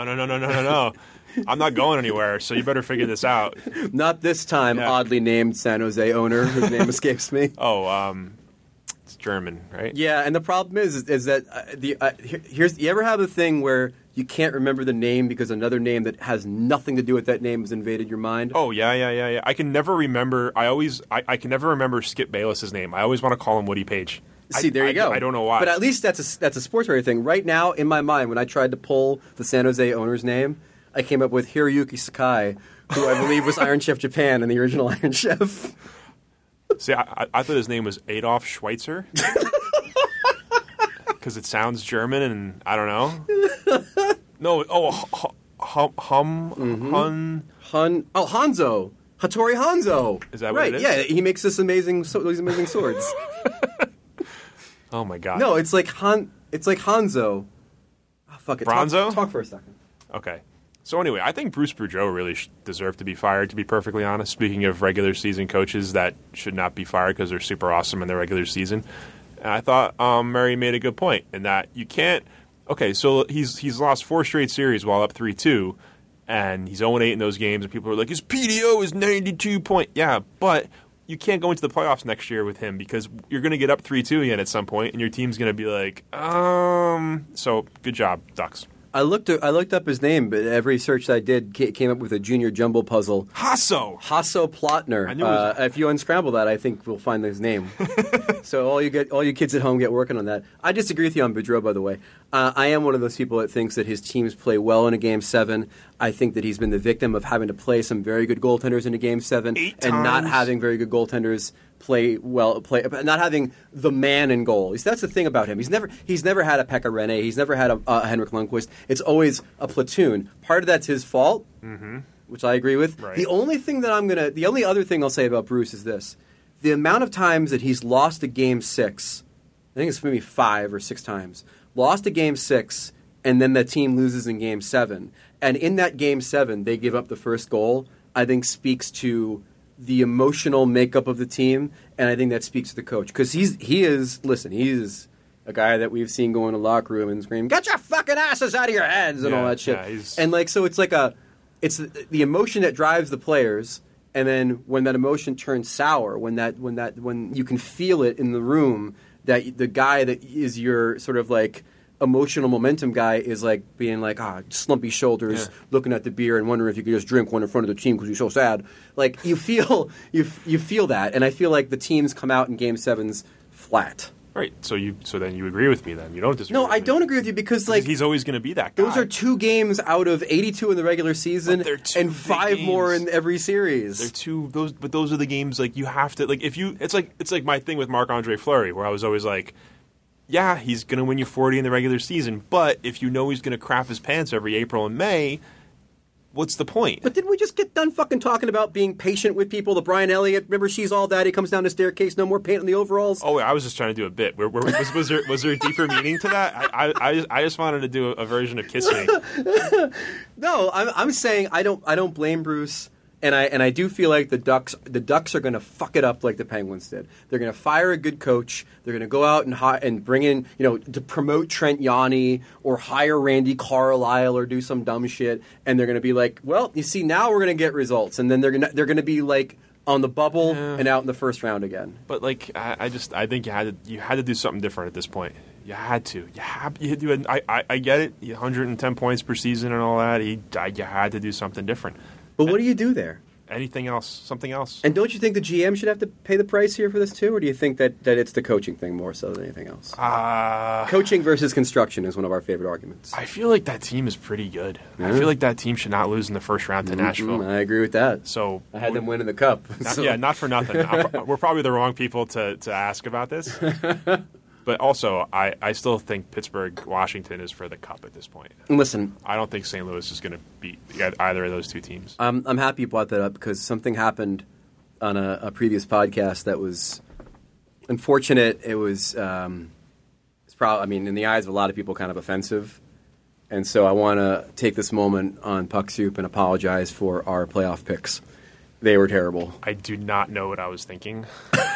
I'm not going anywhere, so you better figure this out. Not this time, Yeah. oddly named San Jose owner, whose name escapes me. Oh, it's German, right? Yeah, and the problem is that you ever have a thing where you can't remember the name because another name that has nothing to do with that name has invaded your mind? Oh, yeah. I can never remember. I can never remember Skip Bayless's name. I always want to call him Woody Page. See, there you go. I don't know why. But at least that's a sports writer thing. Right now, in my mind, when I tried to pull the San Jose owner's name, I came up with Hiroyuki Sakai, who I believe was Iron Chef Japan in the original Iron Chef. See, I thought his name was Adolf Schweitzer. Because it sounds German, and I don't know. No, Hanzo. Hattori Hanzo. Is that what right? it is? Yeah, he makes these amazing swords. Oh my god. No, it's like Hanzo. Oh, fuck it. Bronzo? Talk for a second. Okay. So anyway, I think Bruce Boudreau really deserved to be fired, to be perfectly honest. Speaking of regular season coaches that should not be fired because they're super awesome in their regular season. And I thought Murray made a good point in that you can't – okay, so he's lost 4 straight series while up 3-2, and he's 0-8 in those games, and people are like, his PDO is 92 point. Yeah, but you can't go into the playoffs next year with him because you're going to get up 3-2 again at some point, and your team's going to be like, So good job, Ducks. I looked up his name, but every search I did came up with a junior jumble puzzle. Hasso Plotner. I knew it was... If you unscramble that, I think we'll find his name. So all you kids at home get working on that. I disagree with you on Boudreau, by the way. I am one of those people that thinks that his teams play well in a Game 7. I think that he's been the victim of having to play some very good goaltenders into Game 7 and not having very good goaltenders not having the man in goal. That's the thing about him. He's never had a Pekka Rinne. He's never had a Henrik Lundqvist. It's always a platoon. Part of that's his fault, which I agree with. Right. The only other thing I'll say about Bruce is this. The amount of times that he's lost a Game 6, I think it's maybe 5 or 6 times, lost a Game 6, and then the team loses in Game 7. And in that Game 7, they give up the first goal, I think speaks to the emotional makeup of the team, and I think that speaks to the coach. Because he is a guy that we've seen go in the locker room and scream, "Get your fucking asses out of your heads," and all that shit. Yeah, and so it's it's the emotion that drives the players, and then when that emotion turns sour, when you can feel it in the room, that the guy that is your sort of like emotional momentum guy is like being like slumpy shoulders, looking at the beer and wondering if you could just drink one in front of the team because you're so sad. Like you feel that, and I feel like the teams come out in Game 7s flat. Right. So then you agree with me then. You don't disagree. No, I don't agree with you because he's always going to be that guy. Those are 2 games out of 82 in the regular season and 5 more in every series. Those are the games like you have to it's like my thing with Marc-Andre Fleury where I was always like, yeah, he's going to win you 40 in the regular season, but if you know he's going to crap his pants every April and May, what's the point? But didn't we just get done fucking talking about being patient with people? The Brian Elliott, remember She's All That? He comes down the staircase, no more paint on the overalls. Oh, I was just trying to do a bit. Was there a deeper meaning to that? I just wanted to do a version of Kiss Me. No, I'm saying I don't blame Bruce. And I do feel like the Ducks are going to fuck it up like the Penguins did. They're going to fire a good coach. They're going to go out and bring in, to promote Trent Yanni or hire Randy Carlyle or do some dumb shit. And they're going to be like, well, you see, now we're going to get results. And then they're going to be like on the bubble and out in the first round again. But like, I think you had to do something different at this point. You had to. I get it. 110 points per season and all that. You had to do something different. But what do you do there? Anything else? Something else. And don't you think the GM should have to pay the price here for this too? Or do you think that it's the coaching thing more so than anything else? Coaching versus construction is one of our favorite arguments. I feel like that team is pretty good. I feel like that team should not lose in the first round to Nashville. I agree with that. So I had them win in the Cup. Yeah, not for nothing. We're probably the wrong people to ask about this. But also, I still think Pittsburgh-Washington is for the Cup at this point. Listen, I don't think St. Louis is going to beat either of those 2 teams. I'm happy you brought that up because something happened on a previous podcast that was unfortunate. It was, it's probably, in the eyes of a lot of people, kind of offensive. And so I want to take this moment on Puck Soup and apologize for our playoff picks. They were terrible. I do not know what I was thinking.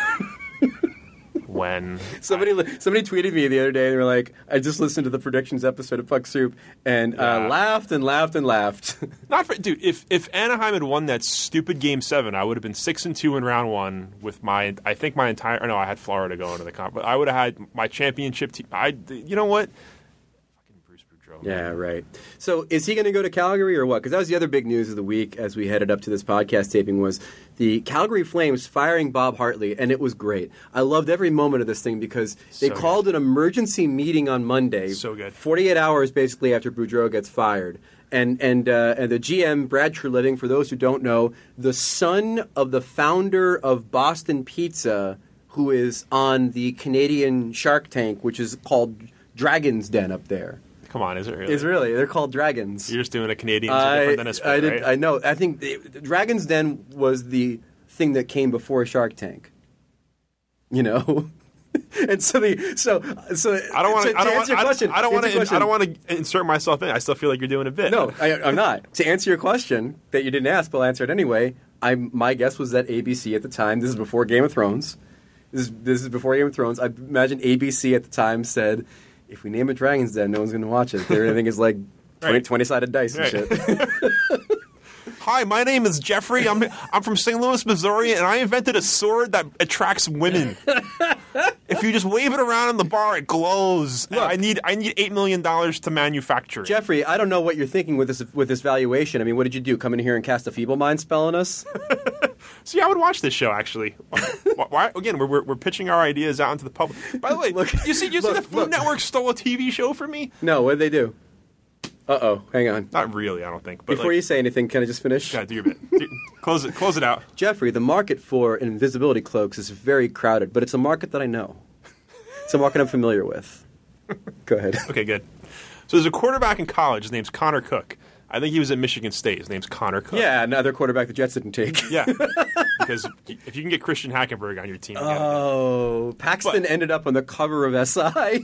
When somebody tweeted me the other day, they were like, I just listened to the predictions episode of Puck Soup and laughed and laughed and laughed. Dude, if Anaheim had won that stupid Game 7, I would have been 6-2 in round 1 with I had Florida going to the comp, but I would have had my championship team. You know what? Fucking Bruce Boudreau. Yeah, right. So is he going to go to Calgary or what? Because that was the other big news of the week as we headed up to this podcast taping was the Calgary Flames firing Bob Hartley, and it was great. I loved every moment of this thing because they called an emergency meeting on Monday. So good. 48 hours basically after Boudreau gets fired. And the GM, Brad Treliving, for those who don't know, the son of the founder of Boston Pizza, who is on the Canadian Shark Tank, which is called Dragon's Den up there. Come on, is it really? It's really. They're called Dragons. You're just doing a Canadian different than a sport, right? I know. I think Dragon's Den was the thing that came before Shark Tank. And so I don't want to insert myself in. I still feel like you're doing a bit. No, I'm not. To answer your question that you didn't ask, but I'll answer it anyway. My guess was that ABC at the time. This is before Game of Thrones. This is before Game of Thrones. I imagine ABC at the time said, if we name it Dragon's Den, no one's going to watch it. Everything is like 20-sided dice and shit. Hi, my name is Jeffrey. I'm from St. Louis, Missouri, and I invented a sword that attracts women. If you just wave it around in the bar, it glows. Look, I need $8 million to manufacture it. Jeffrey, I don't know what you're thinking with this valuation. What did you do? Come in here and cast a feeble mind spell on us? See, I would watch this show, actually. Why? Again, we're pitching our ideas out into the public. By the way, you see the Food Network stole a TV show from me? No, what did they do? Uh-oh, hang on. Not really, I don't think. But Before you say anything, can I just finish? do your bit. Close it out. Jeffrey, the market for invisibility cloaks is very crowded, but it's a market that I know. It's a market I'm familiar with. Go ahead. Okay, good. So there's a quarterback in college. His name's Connor Cook. I think he was at Michigan State. His name's Connor Cook. Yeah, another quarterback the Jets didn't take. Yeah. Because if you can get Christian Hackenberg on your team, you gotta do it. Oh, Paxton ended up on the cover of SI.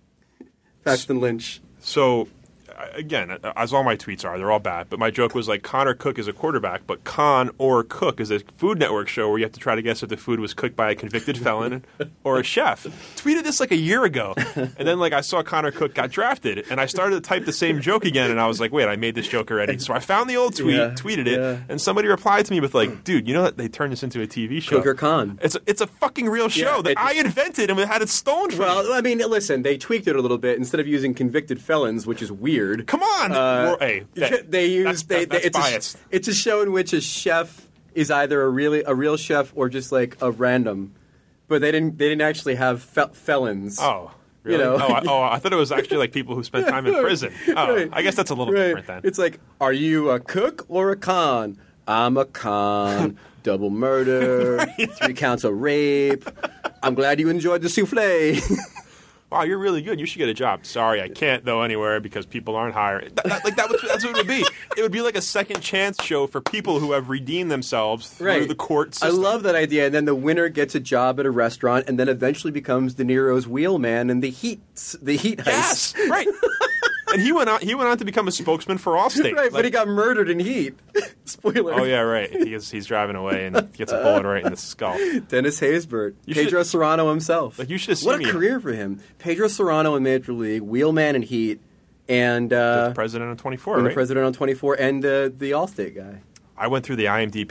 Paxton Lynch. So, again, as all my tweets are, they're all bad. But my joke was like, Connor Cook is a quarterback, but Con or Cook is a Food Network show where you have to try to guess if the food was cooked by a convicted felon or a chef. Tweeted this like a year ago. And then I saw Connor Cook got drafted, and I started to type the same joke again, and I was like, wait, I made this joke already. So I found the old tweet, tweeted it, and somebody replied to me with like, dude, you know that they turned this into a TV show? Cook or Con. It's a fucking real show that I invented and had it stolen from me. Well, I mean, listen, they tweaked it a little bit. Instead of using convicted felons, which is weird. Come on! Hey, that's biased. It's a show in which a chef is either a real chef or just like a random, but they didn't actually have felons. Oh, really? You know? I thought it was actually like people who spent time in prison. Oh, right. I guess that's a little different then. It's like, are you a cook or a con? I'm a con. Double murder, 3 counts of rape. I'm glad you enjoyed the souffle. Wow, you're really good. You should get a job. Sorry, I can't, though, anywhere because people aren't hiring. That's what it would be. It would be like a second chance show for people who have redeemed themselves through the court system. I love that idea. And then the winner gets a job at a restaurant and then eventually becomes De Niro's wheelman in the Heat heist. Yes, right. And he went on to become a spokesman for Allstate. Right, but he got murdered in Heat. Spoiler. Oh, yeah, right. He's driving away and gets a bullet right in the skull. Dennis Haysbert. Pedro Serrano himself. You should have seen What a career for him. Pedro Serrano in Major League, wheelman in Heat, and the president on 24, right? The president on 24, and the Allstate guy. I went through the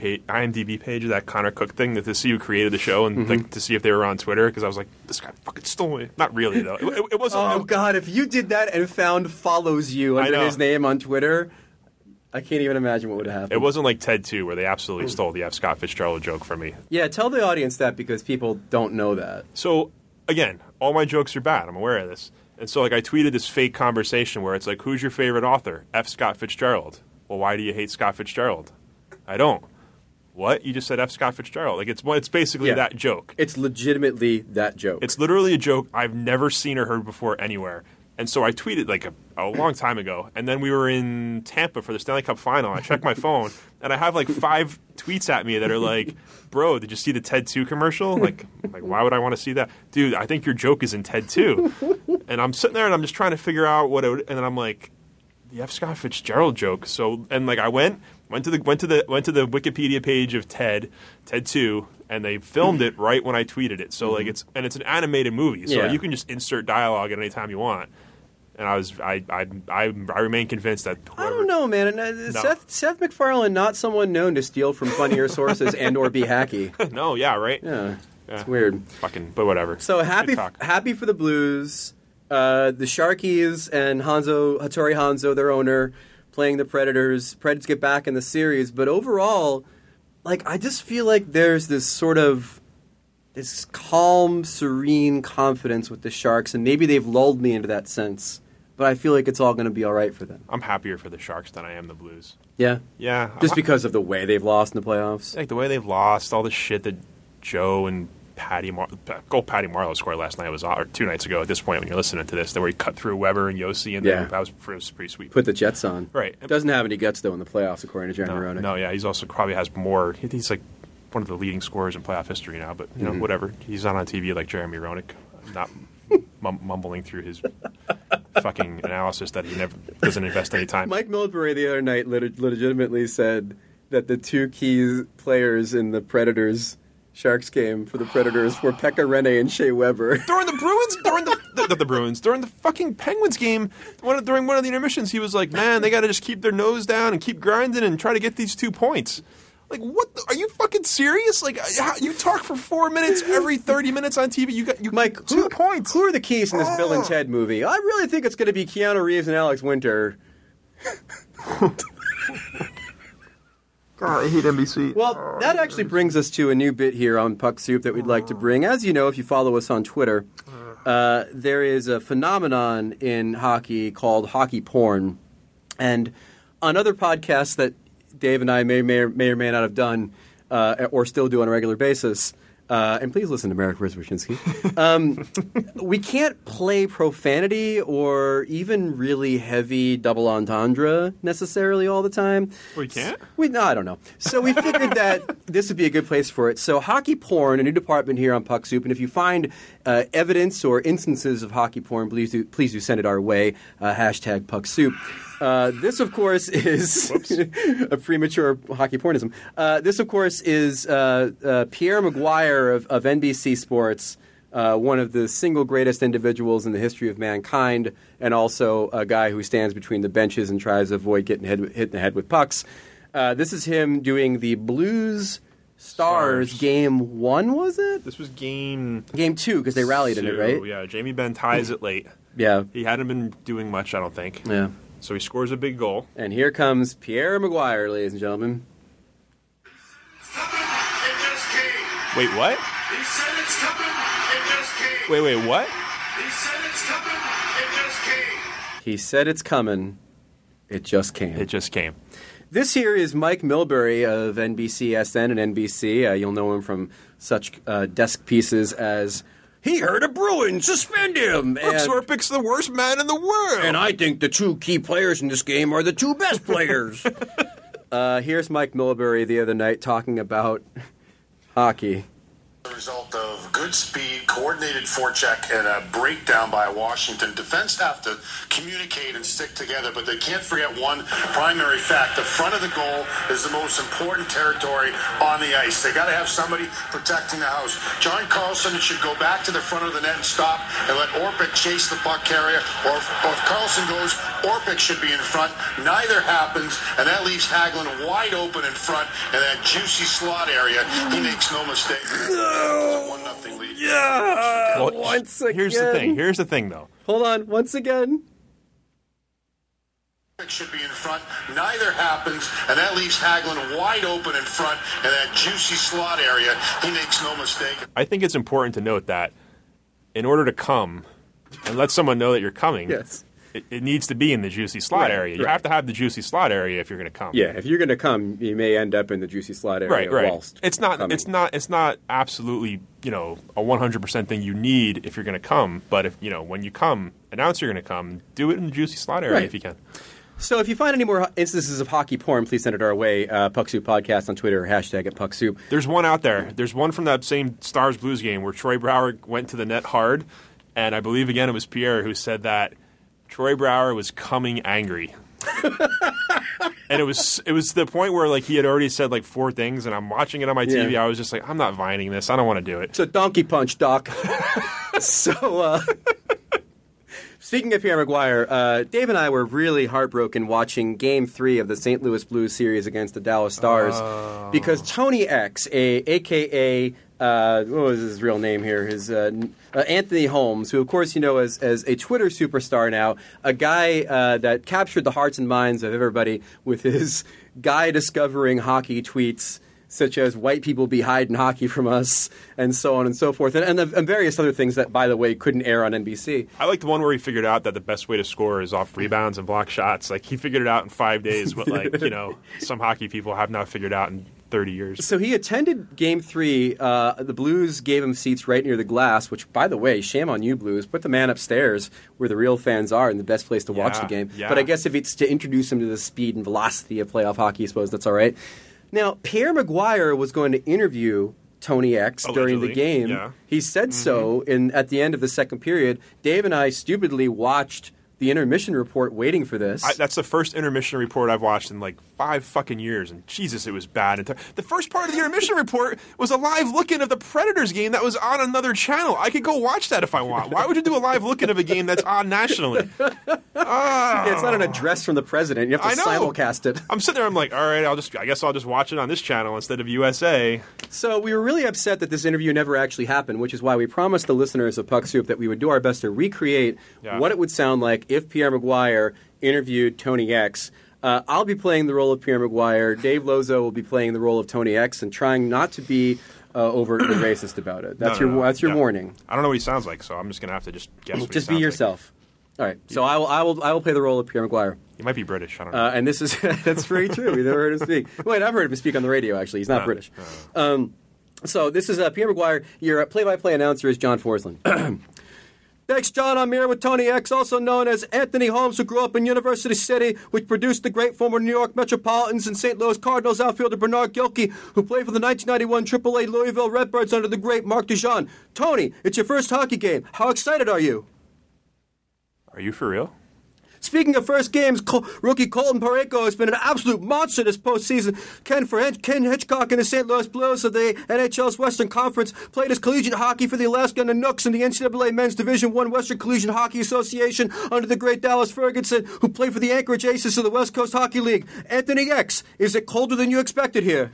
IMDb page of that Connor Cook thing to see who created the show and to see if they were on Twitter because I was like, this guy fucking stole me. Not really, though. It wasn't. Oh, God, if you did that and found follows you under his name on Twitter, I can't even imagine what would have happened. It wasn't like Ted 2 where they absolutely stole the F. Scott Fitzgerald joke from me. Yeah, tell the audience that because people don't know that. So, again, all my jokes are bad. I'm aware of this. And so, I tweeted this fake conversation where it's like, who's your favorite author? F. Scott Fitzgerald. Well, why do you hate Scott Fitzgerald? I don't. What? You just said F. Scott Fitzgerald. It's basically that joke. It's legitimately that joke. It's literally a joke I've never seen or heard before anywhere. And so I tweeted a long time ago. And then we were in Tampa for the Stanley Cup final. I checked my phone, and I have 5 tweets at me that are like, bro, did you see the Ted 2 commercial? Like why would I want to see that? Dude, I think your joke is in Ted 2. And I'm sitting there, and I'm just trying to figure out what it would, and then I'm like, the F. Scott Fitzgerald joke. So, and I went to the Wikipedia page of Ted 2, and they filmed it right when I tweeted it. So it's an animated movie, so you can just insert dialogue at any time you want. And I remain convinced that I don't know, man. Seth MacFarlane, not someone known to steal from funnier sources and or be hacky. No, yeah, right. Yeah, it's weird. But whatever. So happy for the Blues. The Sharkies and Hattori Hanzo, their owner, playing the Predators. Predators get back in the series, but overall, I just feel like there's this sort of this calm, serene confidence with the Sharks, and maybe they've lulled me into that sense. But I feel like it's all going to be all right for them. I'm happier for the Sharks than I am the Blues. Yeah? Yeah. Just because of the way they've lost in the playoffs? The way they've lost, all the shit that Joe and Patty Marleau scored last night or 2 nights ago at this point when you're listening to this, where he cut through Weber and Yossi, and that was pretty sweet. Put the Jets on. Right. Doesn't have any guts, though, in the playoffs, according to Jeremy Roenick. No, yeah. He's also probably has more. He's one of the leading scorers in playoff history now, but, whatever. He's not on TV like Jeremy Roenick, not mumbling through his fucking analysis that he never doesn't invest any time. Mike Milbury the other night legitimately said that the 2 key players in the Predators Sharks game for the Predators were Pekka Rinne and Shea Weber. During the Bruins, during the fucking Penguins game, during one of the intermissions, he was like, man, they got to just keep their nose down and keep grinding and try to get these 2 points. What? Are you fucking serious? You talk for 4 minutes every 30 minutes on TV. You Mike, 2 points. Who are the keys in this Bill and Ted movie? I really think it's going to be Keanu Reeves and Alex Winter. God, I hate NBC. Well, that actually brings us to a new bit here on Puck Soup that we'd like to bring. As you know, if you follow us on Twitter, there is a phenomenon in hockey called hockey porn. And on other podcasts that Dave and I may or may not have done or still do on a regular basis, and please listen to Marek Ryswichinski, we can't play profanity or even really heavy double entendre necessarily all the time. We can't? No, I don't know. So we figured that this would be a good place for it. So hockey porn, a new department here on Puck Soup, and if you find evidence or instances of hockey porn, please do send it our way, hashtag Puck Soup. This, of course, is a premature hockey pornism. This, of course, is Pierre Maguire of NBC Sports, one of the single greatest individuals in the history of mankind, and also a guy who stands between the benches and tries to avoid getting hit in the head with pucks. This is him doing the Blues Stars Game 1, was it? This was Game 2, because they rallied in it, right? Yeah, Jamie Benn ties it late. Yeah. He hadn't been doing much, I don't think. Yeah. So he scores a big goal. And here comes Pierre Maguire, ladies and gentlemen. Wait, what? He said it's coming, it just came. Wait, what? He said it's coming, it just came. He said it's coming. It just came. It just came. This here is Mike Milbury of NBCSN and NBC. You'll know him from such desk pieces as "He heard a Bruin, suspend him!" Brooks Orpik's the worst man in the world. And I think the two key players in this game are the two best players. Here's Mike Milbury the other night talking about hockey. The result of good speed, coordinated forecheck, and a breakdown by Washington. Defense have to communicate and stick together, but they can't forget one primary fact. The front of the goal is the most important territory on the ice. They got to have somebody protecting the house. John Carlson should go back to the front of the net and stop and let Orpik chase the puck carrier, or if Carlson goes, Orpik should be in front. Neither happens, and that leaves Hagelin wide open in front in that juicy slot area. He makes no mistake. Yeah. Well, Once again. Here's the thing, though. Hold on. Once again. Should be in front. Neither happens, and that leaves Hagelin wide open in front in that juicy slot area. He makes no mistake. I think it's important to note that in order to come and let someone know that you're coming, Yes. it needs to be in the juicy slot Right, area. You right. have to have the juicy slot area if you're going to come. Yeah, if you're going to come, you may end up in the juicy slot area Right. whilst It's not. coming. It's not absolutely a 100% thing you need if you're going to come. But if when you come, announce you're going to come, do it in the juicy slot area Right. if you can. So if you find any more instances of hockey porn, please send it our way. Puck Soup Podcast on Twitter, hashtag at Puck Soup. There's one out there. There's one from that same Stars Blues game where Troy Brouwer went to the net hard, and I believe again it was Pierre who said that Troy Brouwer was coming angry. And it was the point where he had already said 4 things, and I'm watching it on my TV. Yeah. I was just like, I'm not vining this. I don't want to do it. It's a donkey punch, Doc. So, speaking of Pierre Maguire, Dave and I were really heartbroken watching Game 3 of the St. Louis Blues series against the Dallas Stars because Tony X, a.k.a. What was his real name here? His Anthony Holmes, who of course you know as a Twitter superstar now, a guy that captured the hearts and minds of everybody with his guy discovering hockey tweets, such as "white people be hiding hockey from us" and so on and so forth, and various other things that, by the way, couldn't air on NBC. I like the one where he figured out that the best way to score is off rebounds and block shots. He figured it out in 5 days, but some hockey people have not figured out in 30 years. So he attended Game 3. The Blues gave him seats right near the glass, which, by the way, shame on you, Blues. Put the man upstairs where the real fans are and the best place to watch the game. Yeah. But I guess if it's to introduce him to the speed and velocity of playoff hockey, I suppose that's all right. Now, Pierre Maguire was going to interview Tony X during the Allegedly, game. yeah. He said so at the end of the second period. Dave and I stupidly watched the intermission report waiting for this. That's the first intermission report I've watched in 5 fucking years, and Jesus, it was bad. The first part of the intermission report was a live look-in of the Predators game that was on another channel. I could go watch that if I want. Why would you do a live look-in of a game that's on nationally? Yeah, it's not an address from the president. You have to I know. simulcast it. I'm sitting there, I'm like, all right, I guess I'll just watch it on this channel instead of USA. So we were really upset that this interview never actually happened, which is why we promised the listeners of Puck Soup that we would do our best to recreate what it would sound like if Pierre Maguire interviewed Tony X. I'll be playing the role of Pierre Maguire. Dave Lozo will be playing the role of Tony X and trying not to be overtly racist about it. That's your warning. I don't know what he sounds like, so I'm just going to have to just guess what he Just be sounds yourself. All right, so I will play the role of Pierre Maguire. He might be British. I don't know. And this is that's very true. We've never heard him speak. Wait, I've heard him speak on the radio. Actually, he's not British. So this is Pierre Maguire. Your play-by-play announcer is John Forsland. Thanks, John. I'm here with Tony X, also known as Anthony Holmes, who grew up in University City, which produced the great former New York Metropolitans and St. Louis Cardinals outfielder Bernard Gilkey, who played for the 1991 AAA Louisville Redbirds under the great Marc Dijon. Tony, it's your first hockey game. How excited are you? Are you for real? Speaking of first games, rookie Colton Parayko has been an absolute monster this postseason. Ken Hitchcock and the St. Louis Blues of the NHL's Western Conference played his collegiate hockey for the Alaska Nanooks in the NCAA Men's Division I Western Collegiate Hockey Association under the great Dallas Ferguson, who played for the Anchorage Aces of the West Coast Hockey League. Anthony X, is it colder than you expected here?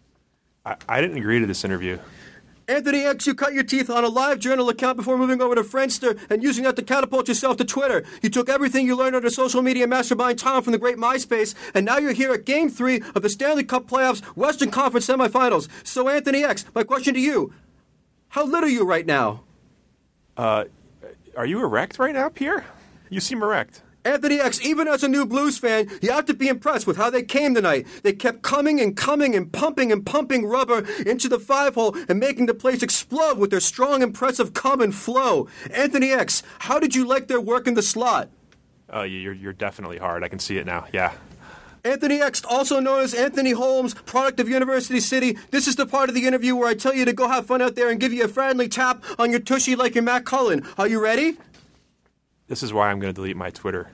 I didn't agree to this interview. Anthony X, you cut your teeth on a live journal account before moving over to Friendster and using that to catapult yourself to Twitter. You took everything you learned under social media mastermind Tom from the great MySpace, and now you're here at Game 3 of the Stanley Cup Playoffs Western Conference semifinals. So, Anthony X, my question to you, how lit are you right now? Are you erect right now, Pierre? You seem erect. Anthony X, even as a new Blues fan, you have to be impressed with how they came tonight. They kept coming and pumping rubber into the 5-hole and making the place explode with their strong, impressive come and flow. Anthony X, how did you like their work in the slot? Oh, you're definitely hard. I can see it now. Yeah. Anthony X, also known as Anthony Holmes, product of University City. This is the part of the interview where I tell you to go have fun out there and give you a friendly tap on your tushy like you're Matt Cullen. Are you ready? This is why I'm going to delete my Twitter.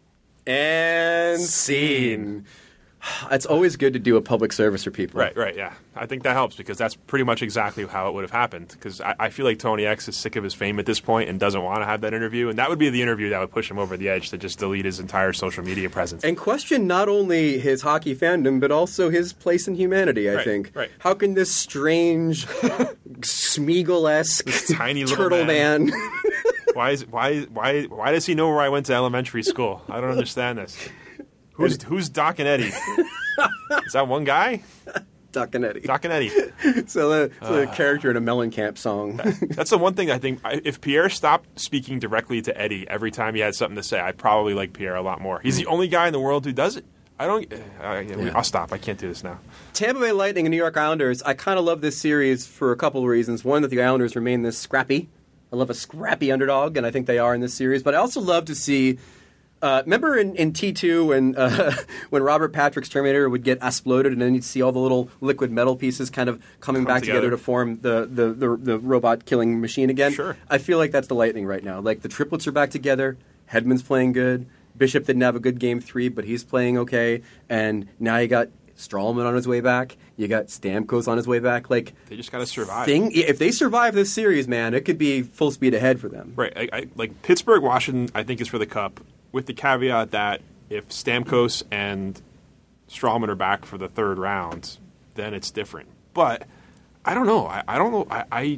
And scene. It's always good to do a public service for people. Right, yeah. I think that helps because that's pretty much exactly how it would have happened. Because I feel like Tony X is sick of his fame at this point and doesn't want to have that interview. And that would be the interview that would push him over the edge to just delete his entire social media presence. And question not only his hockey fandom, but also his place in humanity, I think. Right. How can this strange, Smeagol-esque tiny little turtle man Why does he know where I went to elementary school? I don't understand this. Who's Doc and Eddie? Is that one guy? Doc and Eddie. Doc and Eddie. So the character in a Mellencamp song. That's the one thing I think. If Pierre stopped speaking directly to Eddie every time he had something to say, I'd probably like Pierre a lot more. He's the only guy in the world who does it. I'll stop. I can't do this now. Tampa Bay Lightning and New York Islanders. I kind of love this series for a couple of reasons. One, that the Islanders remain this scrappy. I love a scrappy underdog, and I think they are in this series. But I also love to see. Remember in T2 when Robert Patrick's Terminator would get exploded, and then you'd see all the little liquid metal pieces kind of coming back together to form the robot killing machine again. Sure. I feel like that's the Lightning right now. Like the triplets are back together. Hedman's playing good. Bishop didn't have a good game 3, but he's playing okay. And now you got Strawman on his way back. You got Stamkos on his way back. Like they just got to survive. If they survive this series, man, it could be full speed ahead for them. Right. Like Pittsburgh, Washington, I think is for the Cup, with the caveat that if Stamkos and Strawman are back for the third round, then it's different. But I don't know. I don't know. I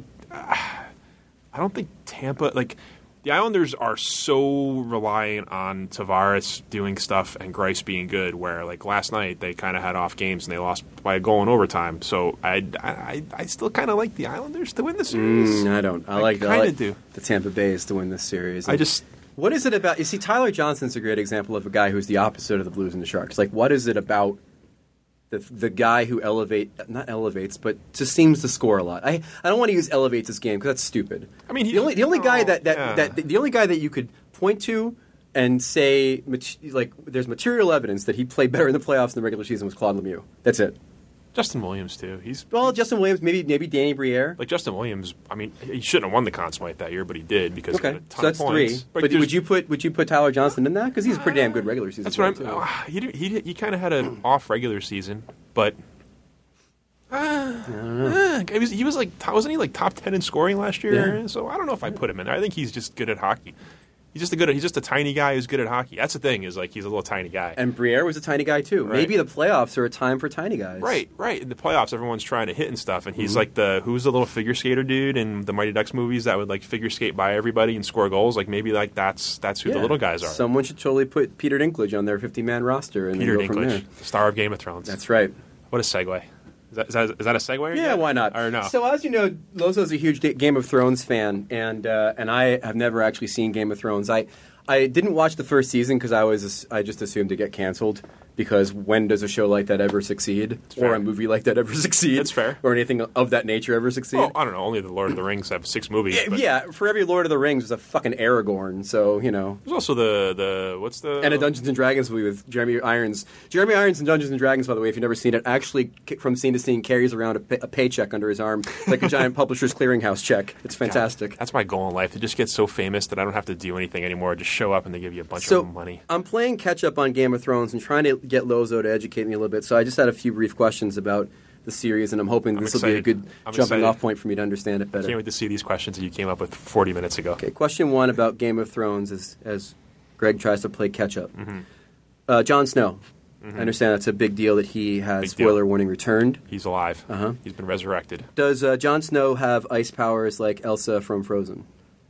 don't think Tampa like. The Islanders are so reliant on Tavares doing stuff and Greiss being good, where like last night they kind of had off games and they lost by a goal in overtime. So I still kind of like the Islanders to win the series. I don't. I like the Tampa Bays to win this series. What is it about? You see, Tyler Johnson's a great example of a guy who's the opposite of the Blues and the Sharks. Like, what is it about the guy who not elevates, but just seems to score a lot? I don't want to use elevates this game because that's stupid. I mean, the only guy that you could point to and say like there's material evidence that he played better in the playoffs than the regular season was Claude Lemieux. That's it. Justin Williams too. Justin Williams, maybe Danny Briere. Like Justin Williams, I mean, he shouldn't have won the Conn Smythe that year, but he did because he got a ton of points. 3. But would you put Tyler Johnson in that? Because he's a pretty damn good regular season. That's what he kind of had an off regular season, but I don't know. He was like wasn't he like top 10 in scoring last year? Yeah. So I don't know if I put him in there. I think he's just good at hockey. He's just a tiny guy who's good at hockey. That's the thing, is like he's a little tiny guy. And Briere was a tiny guy too. Right. Maybe the playoffs are a time for tiny guys. Right. In the playoffs, everyone's trying to hit and stuff, and he's like who's the little figure skater dude in the Mighty Ducks movies that would like figure skate by everybody and score goals. Like maybe like that's who the little guys are. Someone should totally put Peter Dinklage on their 50-man roster and Peter go from there. Dinklage, the star of Game of Thrones. That's right. What a segue. Is that a segue? Yeah, why not? Or no? So as you know, Lozo's a huge Game of Thrones fan, and I have never actually seen Game of Thrones. I didn't watch the first season because I just assumed it get canceled. Because when does a show like that ever succeed? Or a movie like that ever succeed? That's fair. Or anything of that nature ever succeed? Well, I don't know. Only the Lord of the Rings have 6 movies. But Yeah, for every Lord of the Rings, there's a fucking Aragorn, so, you know. There's also the what's the... And a Dungeons & Dragons movie with Jeremy Irons. Jeremy Irons in Dungeons & Dragons, by the way, if you've never seen it, actually, from scene to scene, carries around a paycheck under his arm. It's like a giant Publishers Clearinghouse check. It's fantastic. God, that's my goal in life, to just get so famous that I don't have to do anything anymore. Just show up and they give you a bunch of money. I'm playing catch-up on Game of Thrones and trying to get Lozo to educate me a little bit. So I just had a few brief questions about the series, and I'm hoping this will be a good jumping-off point for me to understand it better. I can't wait to see these questions that you came up with 40 minutes ago. Okay, question 1 about Game of Thrones as Greg tries to play catch-up. Mm-hmm. Jon Snow. I understand that's a big deal that he has, spoiler warning, returned. He's alive. He's been resurrected. Does Jon Snow have ice powers like Elsa from Frozen?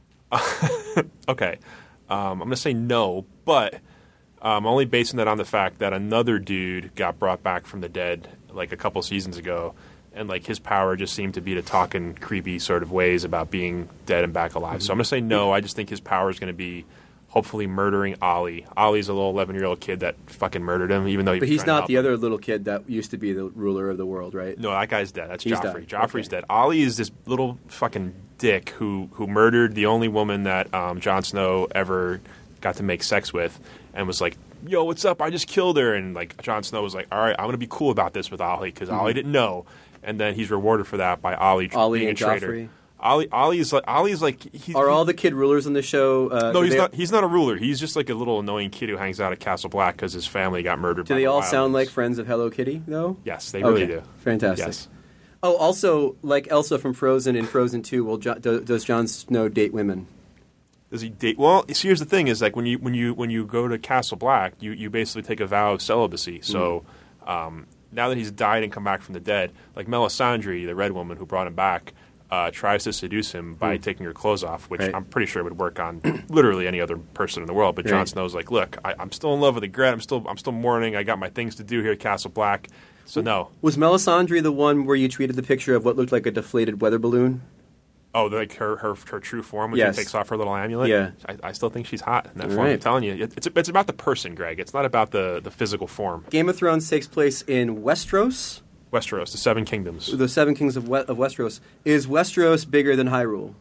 Okay. I'm going to say no, but I'm only basing that on the fact that another dude got brought back from the dead like a couple seasons ago, and like his power just seemed to be to talk in creepy sort of ways about being dead and back alive. So I'm going to say no. I just think his power is going to be hopefully murdering Ollie. Ollie's a little 11-year-old kid that fucking murdered him, even though But he's not the other little kid that used to be the ruler of the world, right? No, that guy's dead. That's He's Joffrey. died. Joffrey's dead. Ollie is this little fucking dick who murdered the only woman that Jon Snow ever got to make sex with, and was like, yo, what's up? I just killed her. And like Jon Snow was like, all right, I'm going to be cool about this with Ollie, because Ollie didn't know. And then he's rewarded for that by Ollie being a traitor. Joffrey. Ollie's like Are all the kid rulers on the show? No, he's not a ruler. He's just like a little annoying kid who hangs out at Castle Black because his family got murdered. Do they all sound like friends of Hello Kitty, though? Yes, they really do. Fantastic. Yes. Oh, also, like Elsa from Frozen in Frozen 2, does Jon Snow date women? Does he date? Well, see, here's the thing: is like when you go to Castle Black, you basically take a vow of celibacy. So now that he's died and come back from the dead, like Melisandre, the Red Woman who brought him back, tries to seduce him by taking her clothes off, which I'm pretty sure would work on literally any other person in the world. But Jon Snow's like, look, I'm still in love with Ygritte. I'm still mourning. I got my things to do here at Castle Black. So no. Was Melisandre the one where you tweeted the picture of what looked like a deflated weather balloon? Oh, like her true form when she takes off her little amulet? Yeah. I still think she's hot in that form. Right. I'm telling you. It's about the person, Greg. It's not about the physical form. Game of Thrones takes place in Westeros? Westeros, the Seven Kingdoms. The Seven Kings of Westeros. Is Westeros bigger than Hyrule?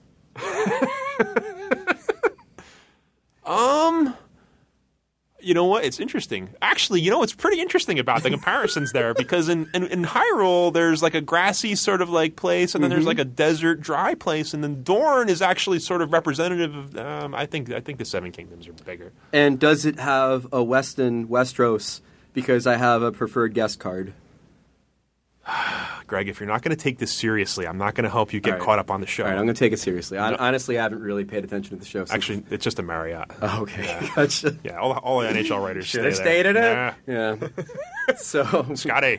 You know what? It's interesting. Actually, you know what's pretty interesting about the comparisons there, because in Hyrule, there's like a grassy sort of like place, and then there's like a desert dry place, and then Dorne is actually sort of representative of, I think the Seven Kingdoms are bigger. And does it have a Westeros? Because I have a preferred guest card. Greg, if you're not going to take this seriously, I'm not going to help you get All right. caught up on the show. All right, I'm going to take it seriously. Honestly, I haven't really paid attention to the show. Actually, it's just a Marriott. Oh, okay. Gotcha. Yeah, all the NHL writers Should have stay stayed there. at it? Yeah. So, Scotty.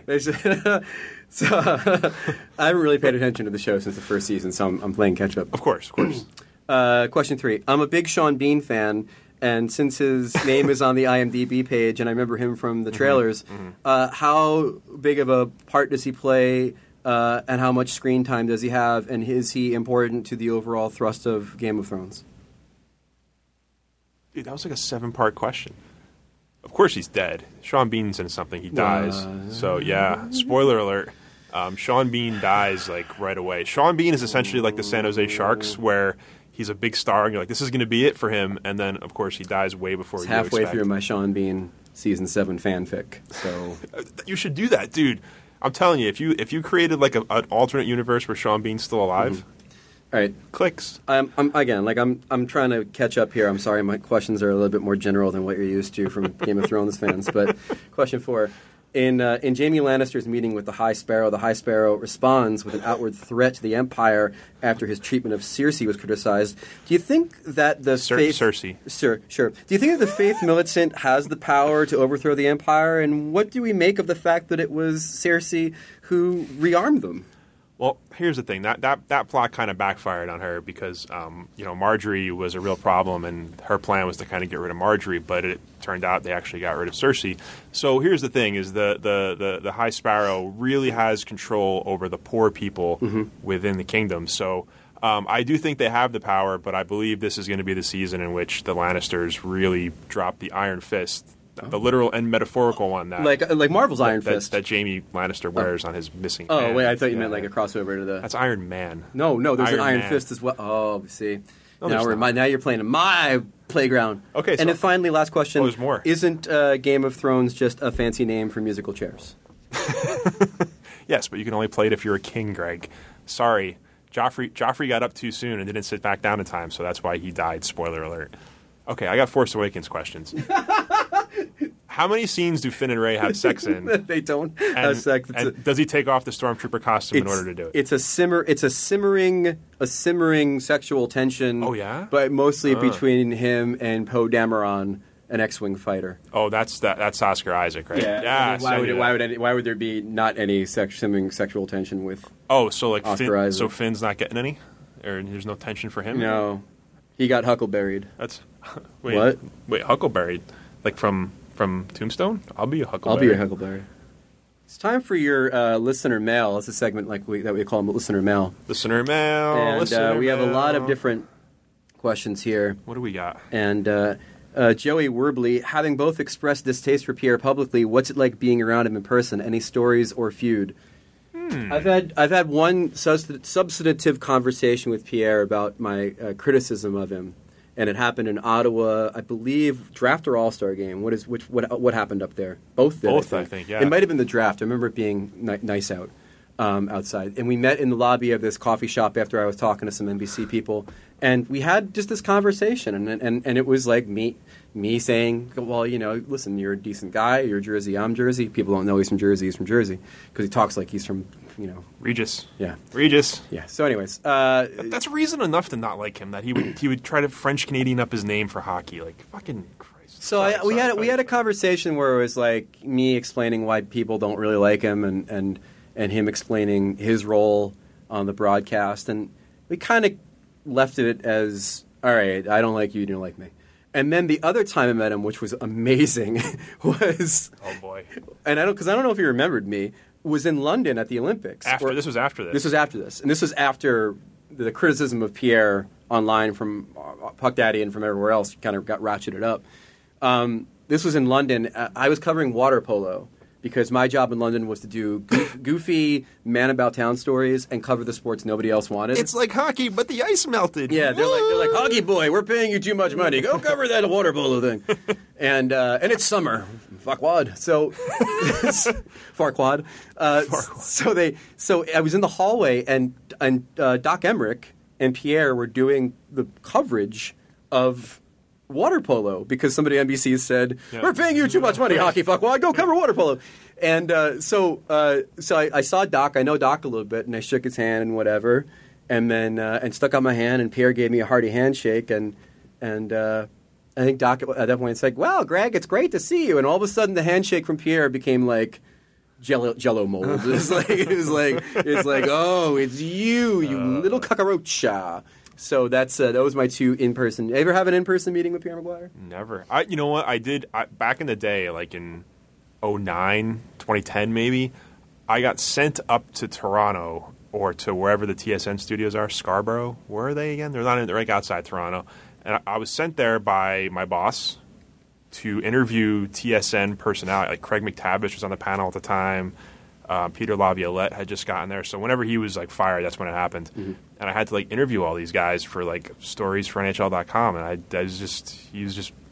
So I haven't really paid attention to the show since the first season, so I'm playing catch up. Of course. Question 3. I'm a big Sean Bean fan, and since his name is on the IMDb page, and I remember him from the trailers, how big of a part does he play, and how much screen time does he have, and is he important to the overall thrust of Game of Thrones? Dude, that was like a 7-part question. Of course he's dead. Sean Bean's in something. He dies. So, yeah. Spoiler alert. Sean Bean dies, like, right away. Sean Bean is essentially like the San Jose Sharks, where he's a big star, and you're like, this is going to be it for him. And then, of course, he dies way before you expect. Halfway through my Sean Bean Season 7 fanfic. So you should do that, dude. I'm telling you, if you created, like, an alternate universe where Sean Bean's still alive... All right, clicks. I'm trying to catch up here. I'm sorry, my questions are a little bit more general than what you're used to from Game of Thrones fans. But question 4: in Jaime Lannister's meeting with the High Sparrow responds with an outward threat to the Empire after his treatment of Cersei was criticized. Do you think that the Cersei? Sure. Do you think that the Faith Militant has the power to overthrow the Empire? And what do we make of the fact that it was Cersei who rearmed them? Well, here's the thing. That plot kind of backfired on her because, Marjorie was a real problem, and her plan was to kind of get rid of Marjorie, but it turned out they actually got rid of Cersei. So here's the thing, is the High Sparrow really has control over the poor people within the kingdom. So I do think they have the power, but I believe this is going to be the season in which the Lannisters really drop the Iron Fist. The literal and metaphorical one, that like Marvel's Iron Fist that Jaime Lannister wears on his missing. Oh hand. wait, I thought you meant like a crossover to the. That's Iron Man. No, there's an Iron Man. Fist as well. Oh, see, No, now you're playing in my playground. Okay, and then finally, last question. there's more. Isn't Game of Thrones just a fancy name for musical chairs? Yes, but you can only play it if you're a king, Greg. Sorry, Joffrey got up too soon and didn't sit back down in time, so that's why he died. Spoiler alert. Okay, I got Force Awakens questions. How many scenes do Finn and Rey have sex in? They don't have sex. And does he take off the stormtrooper costume in order to do it? It's a simmering sexual tension. Oh, yeah? But mostly between him and Poe Dameron, an X-wing fighter. Oh, that's Oscar Isaac, right? I mean, why would there be not any simmering sexual tension with? Oh, so like Oscar Isaac. So Finn's not getting any, or there's no tension for him? No, he got huckleberried. That's What? Wait, huckleberry, like from Tombstone? I'll be a huckleberry. I'll be your huckleberry. It's time for your listener mail. It's a segment that we call listener mail. Listener mail. And listener we have a mail. lot of different questions here. What do we got? And Joey Werbley, having both expressed distaste for Pierre publicly, what's it like being around him in person? Any stories or feud? I've had one substantive conversation with Pierre about my criticism of him, and it happened in Ottawa, I believe, draft or All-Star game. What happened up there? Both did. Both, I think. Yeah. It might have been the draft. I remember it being nice out outside, and we met in the lobby of this coffee shop after I was talking to some NBC people, and we had just this conversation, and it was like me saying, well, listen, you're a decent guy, you're Jersey, I'm Jersey. People don't know he's from Jersey, because he talks like he's from, Regis. Yeah. Regis. Yeah. So anyways. That's reason enough to not like him, that he would try to French Canadian up his name for hockey. Like, fucking Christ. So we had a conversation where it was like me explaining why people don't really like him and him explaining his role on the broadcast. And we kind of left it as, all right, I don't like you don't like me. And then the other time I met him, which was amazing, was... Oh, boy. And I don't know if he remembered me, was in London at the Olympics. This was after this. This was after this. And this was after the criticism of Pierre online from Puck Daddy and from everywhere else kind of got ratcheted up. This was in London. I was covering water polo because my job in London was to do goofy man-about-town stories and cover the sports nobody else wanted. It's like hockey, but the ice melted. Yeah, they're like, hockey boy, we're paying you too much money. Go cover that water polo thing. And it's summer. Farquad. So Farquad. So I was in the hallway and Doc Emmerich and Pierre were doing the coverage of water polo because somebody at NBC said, we're paying you too much money, hockey fuckwad, go cover water polo. And so I saw Doc, I know Doc a little bit, and I shook his hand and whatever, and then and stuck out my hand, and Pierre gave me a hearty handshake, and I think Doc at that point said, well, Greg, it's great to see you. And all of a sudden the handshake from Pierre became like Jello mold. It's like, oh, it's you little cockroach. So that was my two in-person. You ever have an in-person meeting with Pierre Maguire? Never. You know what? I did back in the day, like in 2009, 2010 maybe. I got sent up to Toronto or to wherever the TSN studios are. Scarborough. Where are they again? They're right outside Toronto. And I was sent there by my boss to interview TSN personality. Like Craig McTavish was on the panel at the time. Peter Laviolette had just gotten there. So whenever he was like fired, that's when it happened. Mm-hmm. And I had to like interview all these guys for like stories for NHL.com. And he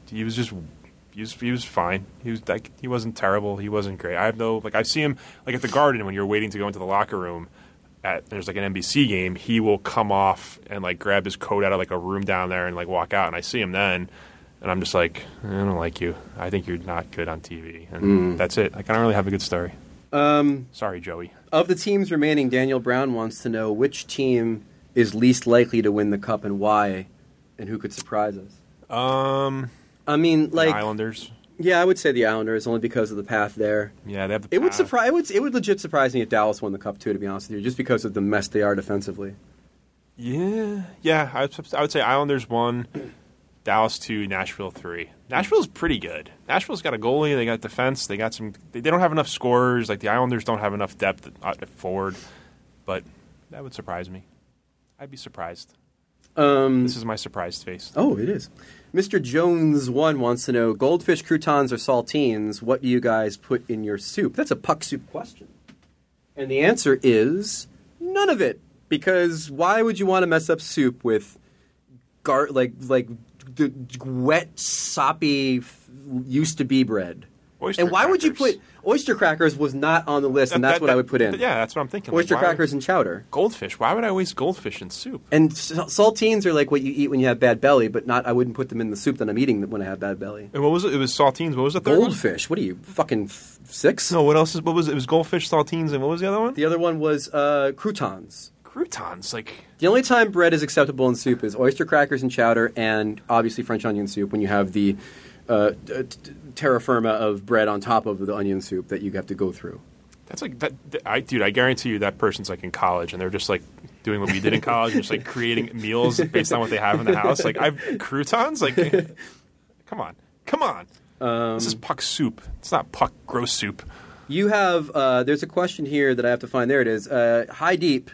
was fine. He was like, he wasn't terrible. He wasn't great. I see him like at the Garden when you're waiting to go into the locker room. There's like an NBC game, he will come off and like grab his coat out of like a room down there and like walk out, and I see him then, and I'm just like, I don't like you. I think you're not good on TV, and that's it. Like, I don't really have a good story. Sorry, Joey. Of the teams remaining, Daniel Brown wants to know which team is least likely to win the cup and why, and who could surprise us. I mean, like the Islanders. Yeah, I would say the Islanders only because of the path there. Yeah, they have the It would path. surprise. It would legit surprise me if Dallas won the Cup too. To be honest with you, just because of the mess they are defensively. Yeah. I would say Islanders 1, Dallas 2, Nashville 3. Nashville's pretty good. Nashville's got a goalie. They got defense. They got some. They don't have enough scorers. Like the Islanders don't have enough depth at forward. But that would surprise me. I'd be surprised. This is my surprised face. Oh, it is. Mr. Jones1 wants to know, goldfish, croutons, or saltines, what do you guys put in your soup? That's a puck soup question. And the answer is none of it. Because why would you want to mess up soup with the wet, soppy, used-to-be bread? Oyster and why would you crackers. put... Oyster crackers was not on the list, and that's what I would put in. Yeah, that's what I'm thinking. Oyster Like, why crackers and chowder. Goldfish. Why would I waste goldfish in soup? And saltines are like what you eat when you have bad belly, but not. I wouldn't put them in the soup that I'm eating when I have bad belly. And what was it? It was saltines. What was the third one? Goldfish. What are you, fucking 6? No, what else? What was it? It was goldfish, saltines, and what was the other one? The other one was croutons. Croutons. Like, The only time bread is acceptable in soup is oyster crackers and chowder, and obviously French onion soup when you have the terra firma of bread on top of the onion soup that you have to go through. that's like that. I guarantee you that person's like in college and they're just like doing what we did in college, and just like creating meals based on what they have in the house. Like, I've croutons. Like, come on. This is puck soup. It's not puck gross soup. You have there's a question here that I have to find. There it is. High Deep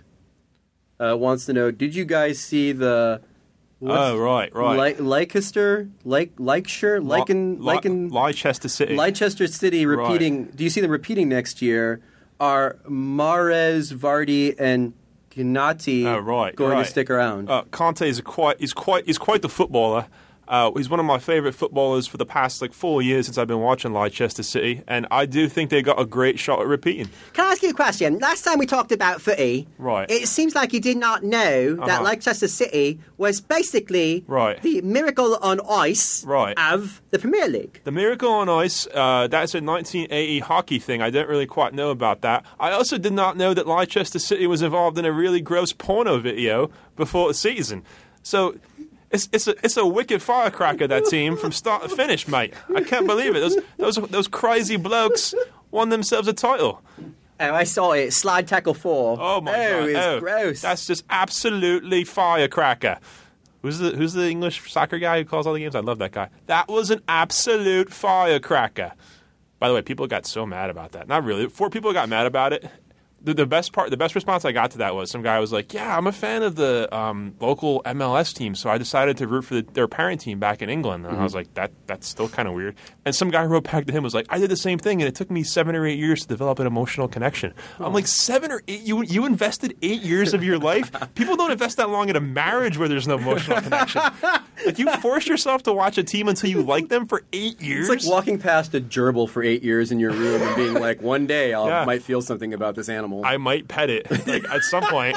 wants to know: did you guys see the? Right. Leicester, Leicester, Leicester City. Leicester City repeating. Right. Do you see them repeating next year? Are Mahrez, Vardy, and Gnati going to stick around? Conte is quite the footballer. He's one of my favorite footballers for the past 4 years since I've been watching Leicester City, and I do think they got a great shot at repeating. Can I ask you a question? Last time we talked about footy, Right. it seems like you did not know that Leicester City was basically the miracle on ice of the Premier League. The Miracle on Ice, that's a 1980 hockey thing. I don't really quite know about that. I also did not know that Leicester City was involved in a really gross porno video before the season. So it's a wicked firecracker, that team, from start to finish, mate. I can't believe it. Those crazy blokes won themselves a title. Oh, I saw it. Slide tackle 4. Oh my god! It's gross. That's just absolutely firecracker. Who's the English soccer guy who calls all the games? I love that guy. That was an absolute firecracker. By the way, people got so mad about that. Not really. 4 people got mad about it. The best response I got to that was some guy was like, "Yeah, I'm a fan of the local MLS team, so I decided to root for their parent team back in England." And I was like, "That's still kind of weird." And some guy wrote back to him was like, "I did the same thing, and it took me 7 or 8 years to develop an emotional connection." I'm like, 7 or 8? You invested 8 years of your life? People don't invest that long in a marriage where there's no emotional connection. Like, you force yourself to watch a team until you like them for 8 years. It's like walking past a gerbil for 8 years in your room and being like, one day I might feel something about this animal. I might pet it at some point.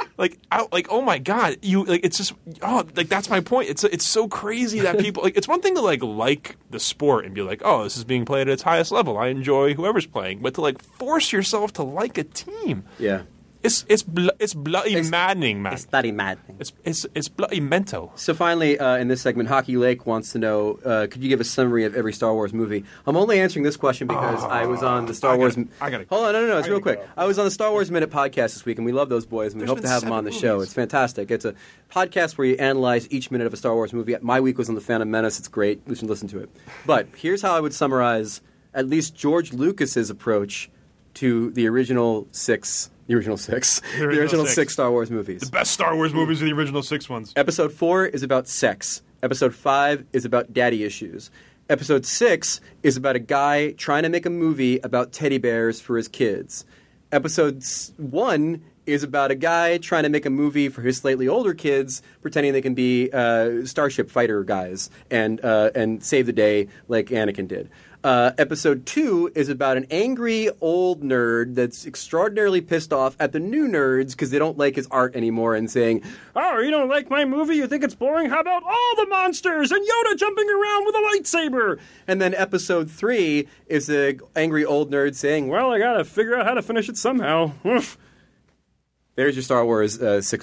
Oh my god, it's just that's my point. It's so crazy that people it's one thing to like the sport and be like, oh, this is being played at its highest level. I enjoy whoever's playing, but to force yourself to like a team, it's bloody maddening, man. It's bloody maddening. It's bloody mental. So finally, in this segment, Hockey Lake wants to know, could you give a summary of every Star Wars movie? I'm only answering this question because I was on the Star Wars... Hold on, no, it's real quick. I was on the Star Wars Minute podcast this week, and we love those boys, and we hope to have them on the show. It's fantastic. It's a podcast where you analyze each minute of a Star Wars movie. My week was on The Phantom Menace. It's great. You should listen to it. But here's how I would summarize at least George Lucas's approach to the original six Star Wars movies. The best Star Wars movies are the original 6 ones. Episode 4 is about sex. Episode 5 is about daddy issues. Episode 6 is about a guy trying to make a movie about teddy bears for his kids. Episode 1 is about a guy trying to make a movie for his slightly older kids, pretending they can be starship fighter guys and save the day like Anakin did. Episode 2 is about an angry old nerd that's extraordinarily pissed off at the new nerds because they don't like his art anymore and saying, "Oh, you don't like my movie? You think it's boring? How about all the monsters and Yoda jumping around with a lightsaber?" And then episode 3 is an angry old nerd saying, "Well, I gotta figure out how to finish it somehow." There's your Star Wars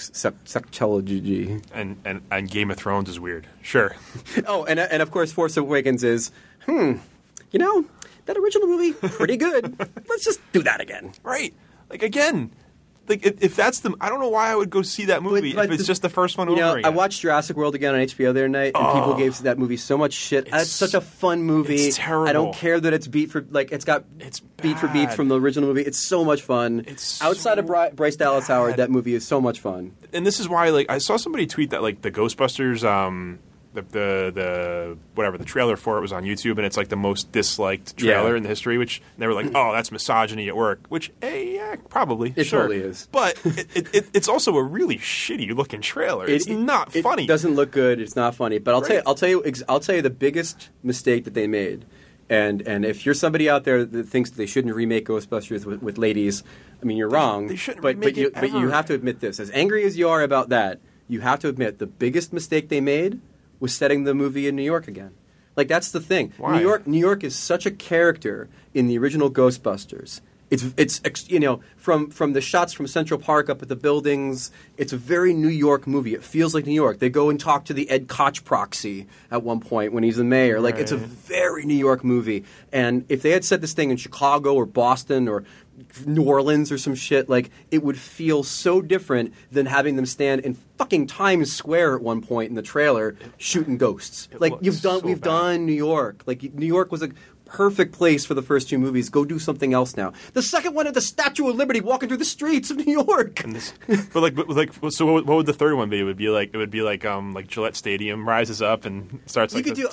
sexology. And Game of Thrones is weird. Sure. Oh, and of course Force Awakens is, you know, that original movie, pretty good. Let's just do that again. Right. Like, again, like if that's the... I don't know why I would go see that movie if it's just the first one over again. I watched Jurassic World again on HBO the other night, and people gave that movie so much shit. It's such a fun movie. It's terrible. I don't care that it's beat for beat from the original movie. It's so much fun. Outside of Bryce Dallas Howard, that movie is so much fun. And this is why, like, I saw somebody tweet that, like, the Ghostbusters... the whatever the trailer for it was on YouTube, and it's like the most disliked trailer in the history. Which they were like, "Oh, that's misogyny at work." Which, yeah, probably it totally is. But it's also a really shitty looking trailer. It's not funny. It doesn't look good. It's not funny. But I'll tell you the biggest mistake that they made. And if you're somebody out there that thinks that they shouldn't remake Ghostbusters with ladies, I mean, you're wrong. They shouldn't but you have to admit this. As angry as you are about that, you have to admit the biggest mistake they made was setting the movie in New York again. Like, that's the thing. Why? New York is such a character in the original Ghostbusters. It's you know, from the shots from Central Park up at the buildings, it's a very New York movie. It feels like New York. They go and talk to the Ed Koch proxy at one point when he's the mayor. Like, it's a very New York movie. And if they had set this thing in Chicago or Boston or New Orleans or some shit, like, it would feel so different than having them stand in fucking Times Square at one point in the trailer shooting ghosts. Like, we've done New York. Like, New York was a perfect place for the first two movies. Go do something else now. The second one had the Statue of Liberty walking through the streets of New York. So what would the third one be? It would be like Gillette Stadium rises up and starts like if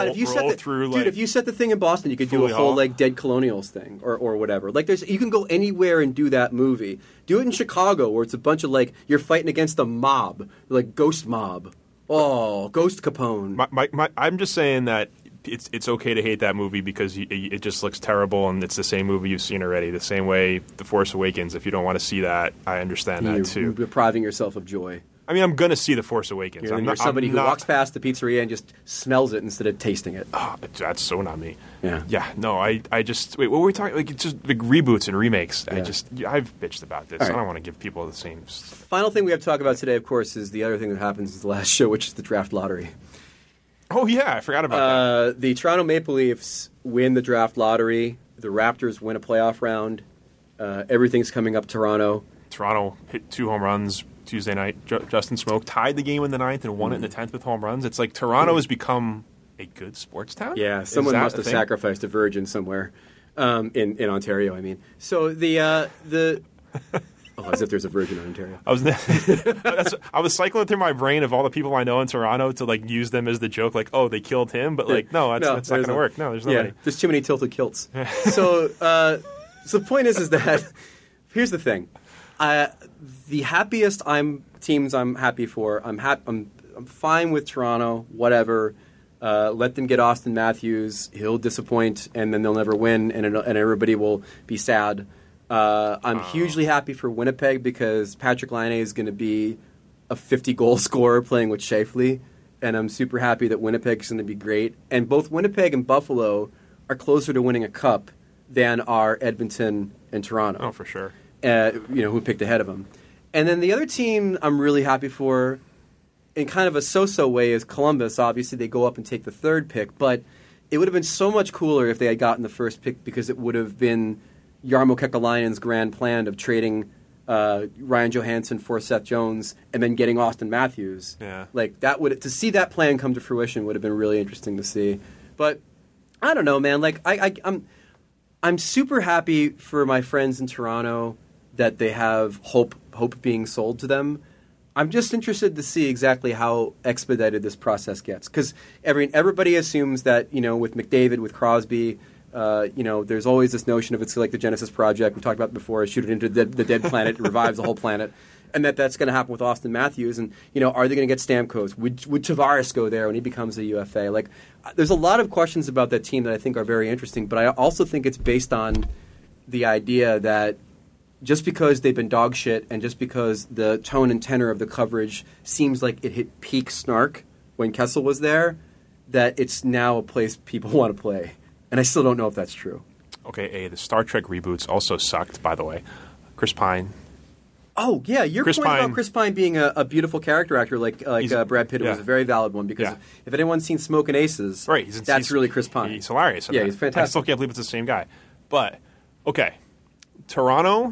you set the thing in Boston, you could do a whole like Dead Colonials thing or whatever. Like, you can go anywhere and do that movie. Do it in Chicago where it's a bunch of like you're fighting against a mob, like Ghost Mob. Oh, Ghost Capone. I'm just saying that it's okay to hate that movie because it just looks terrible and it's the same movie you've seen already. The same way The Force Awakens. If you don't want to see that, I understand that too. You're depriving yourself of joy. I mean, I'm going to see The Force Awakens. You're somebody who walks past the pizzeria and just smells it instead of tasting it. Oh, that's so not me. Yeah. Yeah. No, I just wait. What were we talking? Like, it's just like reboots and remakes. Yeah. I've bitched about this. Right. I don't want to give people the same. Final thing we have to talk about today, of course, is the other thing that happens in the last show, which is the draft lottery. Oh, yeah, I forgot about that. The Toronto Maple Leafs win the draft lottery. The Raptors win a playoff round. Everything's coming up Toronto. Toronto hit 2 home runs Tuesday night. Justin Smoke tied the game in the 9th and won it in the 10th with home runs. It's like Toronto has become a good sports town? Yeah, someone must have sacrificed a virgin somewhere in Ontario, I mean. So the Oh, as if there's a virgin in Ontario. I was cycling through my brain of all the people I know in Toronto to like use them as the joke, like, oh, they killed him, but like, no, that's not going to work. No, there's nobody. Yeah, there's too many tilted kilts. So the point is that here's the thing: the happiest teams I'm happy for. I'm fine with Toronto. Whatever. Let them get Austin Matthews. He'll disappoint, and then they'll never win, and everybody will be sad. I'm hugely happy for Winnipeg because Patrick Laine is going to be a 50-goal scorer playing with Scheifele, and I'm super happy that Winnipeg's going to be great. And both Winnipeg and Buffalo are closer to winning a cup than are Edmonton and Toronto. Oh, for sure. Who picked ahead of them. And then the other team I'm really happy for, in kind of a so-so way, is Columbus. Obviously, they go up and take the third pick, but it would have been so much cooler if they had gotten the first pick because it would have been Jarmo Kekalainen's grand plan of trading Ryan Johansson for Seth Jones and then getting Austin Matthews. Yeah. Like to see that plan come to fruition would have been really interesting to see. But I don't know, man. Like I'm super happy for my friends in Toronto that they have hope being sold to them. I'm just interested to see exactly how expedited this process gets because everybody assumes that with McDavid, with Crosby. There's always this notion of it's like the Genesis Project. We talked about it before. Shoot it into the dead planet. It revives the whole planet. And that's going to happen with Austin Matthews. And, are they going to get Stamkos? Would Tavares go there when he becomes a UFA? Like, there's a lot of questions about that team that I think are very interesting. But I also think it's based on the idea that just because they've been dog shit and just because the tone and tenor of the coverage seems like it hit peak snark when Kessel was there, that it's now a place people want to play. And I still don't know if that's true. Okay, the Star Trek reboots also sucked, by the way. Chris Pine Oh yeah, your Chris point Pine, about Chris Pine being a beautiful character actor like Brad Pitt was a very valid one because if anyone's seen Smoking Aces, right, that's really Chris Pine. He's hilarious. Yeah, he's fantastic. I still can't believe it's the same guy. But okay, Toronto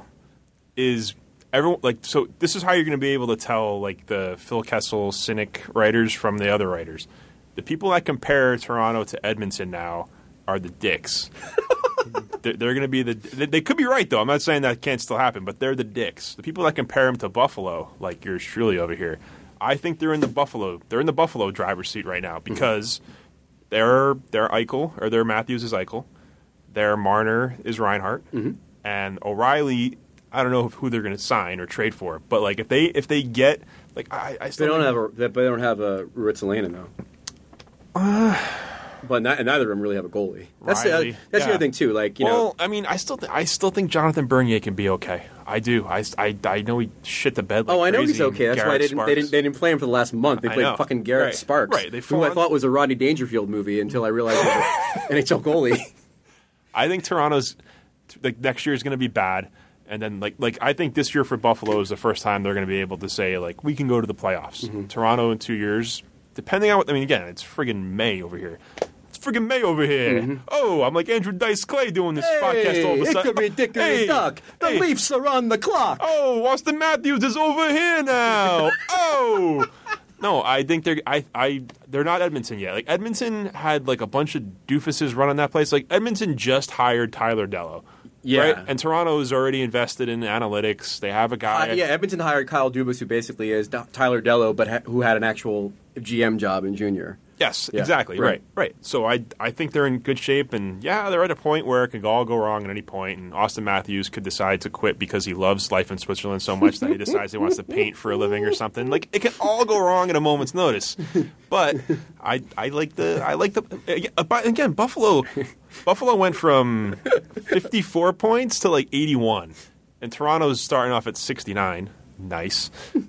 is everyone so. This is how you're going to be able to tell the Phil Kessel cynic writers from the other writers. The people that compare Toronto to Edmonton now are the dicks. They're going to be they could be right, though. I'm not saying that can't still happen, but they're the dicks. The people that compare them to Buffalo, like yours truly over here, I think they're in the Buffalo driver's seat right now because their Eichel, or their Matthews is Eichel, their Marner is Reinhart, and O'Reilly, I don't know who they're going to sign or trade for, but if they get I still they don't have a Ruotsalainen though. But neither of them really have a goalie. That's the other thing too. I mean, I still think Jonathan Bernier can be okay. I do. I know he shit the bed. I know he's okay. That's why they Sparks. didn't play him for the last month. They played fucking Garrett Sparks, who I thought was a Rodney Dangerfield movie until I realized he was an NHL goalie. I think Toronto's next year is going to be bad, and then I think this year for Buffalo is the first time they're going to be able to say we can go to the playoffs. Toronto in 2 years, depending on again, it's friggin' May over here. Friggin' May over here. Oh, I'm like Andrew Dice Clay doing this podcast all of a sudden. Hickory duck. The Leafs are on the clock. Oh, Austin Matthews is over here now. Oh. No, I think they're not Edmonton yet. Edmonton had a bunch of doofuses running that place. Edmonton just hired Tyler Dellow. Yeah. Right? And Toronto is already invested in analytics. They have a guy. Edmonton hired Kyle Dubas, who basically is Tyler Dellow, but who had an actual GM job in junior. Yes, exactly. Right. So I think they're in good shape, and they're at a point where it could all go wrong at any point, and Austin Matthews could decide to quit because he loves life in Switzerland so much that he decides he wants to paint for a living or something. It can all go wrong at a moment's notice. But I like again, Buffalo went from 54 points to 81, and Toronto's starting off at 69. Nice.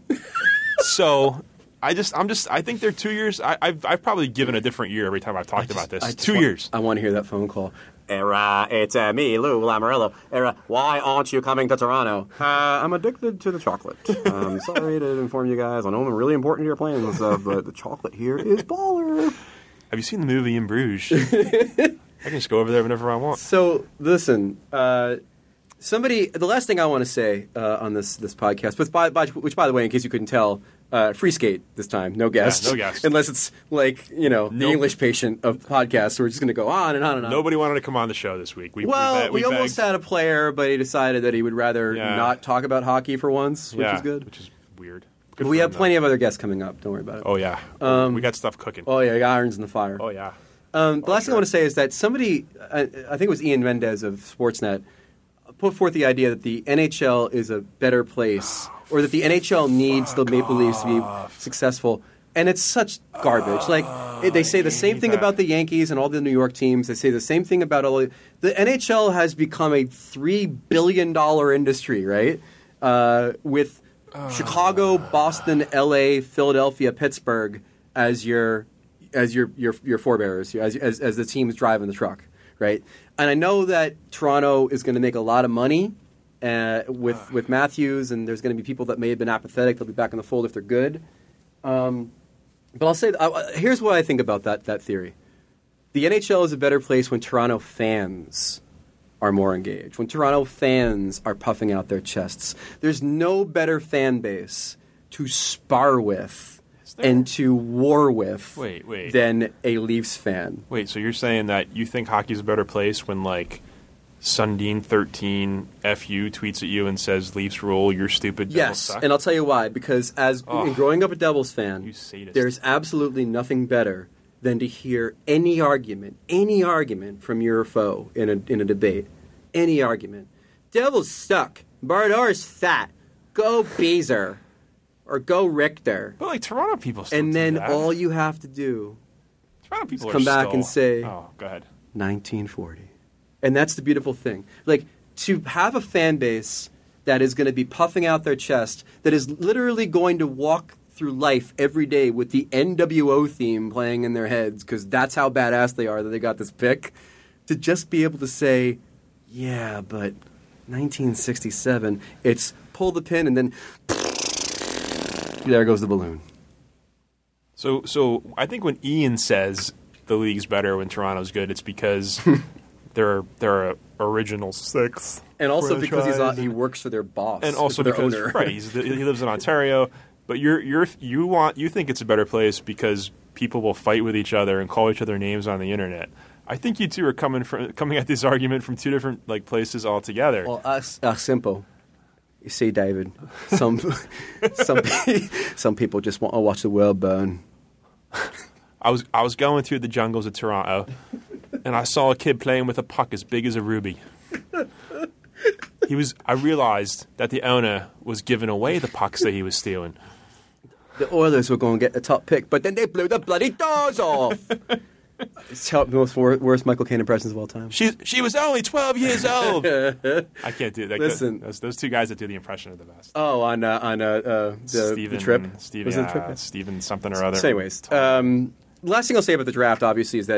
So I think they're 2 years. I've probably given a different year every time I've talked about this. 2 years. I want to hear that phone call. It's me, Lou Lamoriello. Why aren't you coming to Toronto? I'm addicted to the chocolate. I'm sorry to inform you guys. I know I'm really important to your plans and stuff, but the chocolate here is baller. Have you seen the movie In Bruges? I can just go over there whenever I want. So, listen, the last thing I want to say on this podcast, which by the way, in case you couldn't tell, free skate this time, no guest. Yeah, no guest. Unless it's the English patient of podcasts, so we're just going to go on and on and on. Nobody wanted to come on the show this week. We almost had a player, but he decided that he would rather not talk about hockey for once, which is good. Which is weird. But we have plenty of other guests coming up. Don't worry about it. Oh, yeah. We got stuff cooking. Oh, yeah. Irons in the fire. Oh, yeah. The last thing I want to say is that somebody, I think it was Ian Mendez of Sportsnet, put forth the idea that the NHL is a better place, or that the NHL needs the Maple Leafs to be successful. And it's such garbage. They say the same thing about the Yankees and all the New York teams. They say the same thing about all the NHL has become a $3 billion industry, right? With Chicago, Boston, LA, Philadelphia, Pittsburgh as your forebearers, as the teams driving the truck, right? And I know that Toronto is going to make a lot of money with Matthews, and there's going to be people that may have been apathetic. They'll be back in the fold if they're good. But I'll say, here's what I think about that theory. The NHL is a better place when Toronto fans are more engaged, when Toronto fans are puffing out their chests. There's no better fan base to spar with and to war with than a Leafs fan. Wait, so you're saying that you think hockey's a better place when, Sundin13 FU tweets at you and says, Leafs rule, you're stupid, Devils suck? Yes, and I'll tell you why. Because in growing up a Devils fan, there's absolutely nothing better than to hear any argument from your foe in a debate. Any argument. Devils suck. Bardor's fat. Go Beezer. Or go Richter. But Toronto people still and then do that. All you have to do Toronto people is come back and say, oh, go ahead. 1940. And that's the beautiful thing. To have a fan base that is going to be puffing out their chest, that is literally going to walk through life every day with the NWO theme playing in their heads, because that's how badass they are that they got this pick, to just be able to say, yeah, but 1967, it's pull the pin, and then there goes the balloon. So I think when Ian says the league's better when Toronto's good, it's because they're original sixth. And also because he works for their boss. And also their because owner. Right, he lives in Ontario. But you think it's a better place because people will fight with each other and call each other names on the internet. I think you two are coming at this argument from two different places altogether. Well, simple. You see, David, some people just want to watch the world burn. I was going through the jungles of Toronto, and I saw a kid playing with a puck as big as a ruby. I realized that the owner was giving away the pucks that he was stealing. The Oilers were going to get the top pick, but then they blew the bloody doors off. It's the most worst Michael Caine impressions of all time. She was only 12 years old. I can't do that. Listen, those two guys that do the impression are the best. Oh, on the trip? Steven something or other. So anyways, the last thing I'll say about the draft, obviously, is that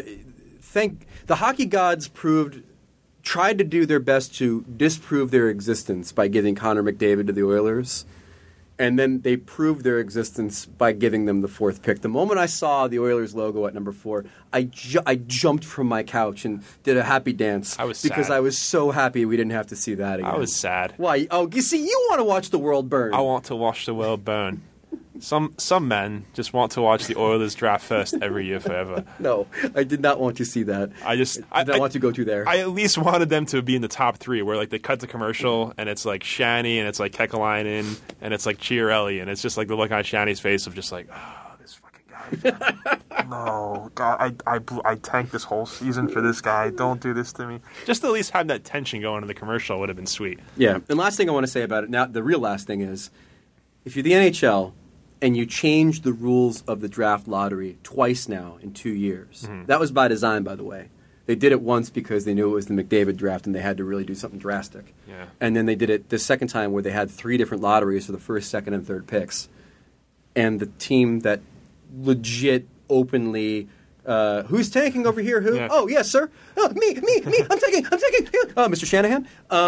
the hockey gods tried to do their best to disprove their existence by giving Connor McDavid to the Oilers. And then they proved their existence by giving them the fourth pick. The moment I saw the Oilers logo at number 4, I jumped from my couch and did a happy dance. I was because sad. I was so happy we didn't have to see that again. I was sad. Why? Oh, you see, you want to watch the world burn. I want to watch the world burn. Some men just want to watch the Oilers draft first every year forever. No, I did not want to see that. I did not want to go to there. I at least wanted them to be in the top 3, where they cut the commercial and it's like Shani and it's like Kekalainen and it's like Chiarelli and it's just like the look on Shani's face of just like, oh, this fucking guy. No, God, I tanked this whole season for this guy. Don't do this to me. Just to at least have that tension going in the commercial would have been sweet. Yeah, and last thing I want to say about it now, the real last thing is, if you're the NHL. And you changed the rules of the draft lottery twice now in 2 years. Mm-hmm. That was by design, by the way. They did it once because they knew it was the McDavid draft and they had to really do something drastic. Yeah. And then they did it the second time where they had 3 different lotteries for the first, second, and third picks. And the team that legit, openly, who's tanking over here? Who? Yeah. Oh, yes, sir. Oh, me. I'm taking. Oh, Mr. Shanahan.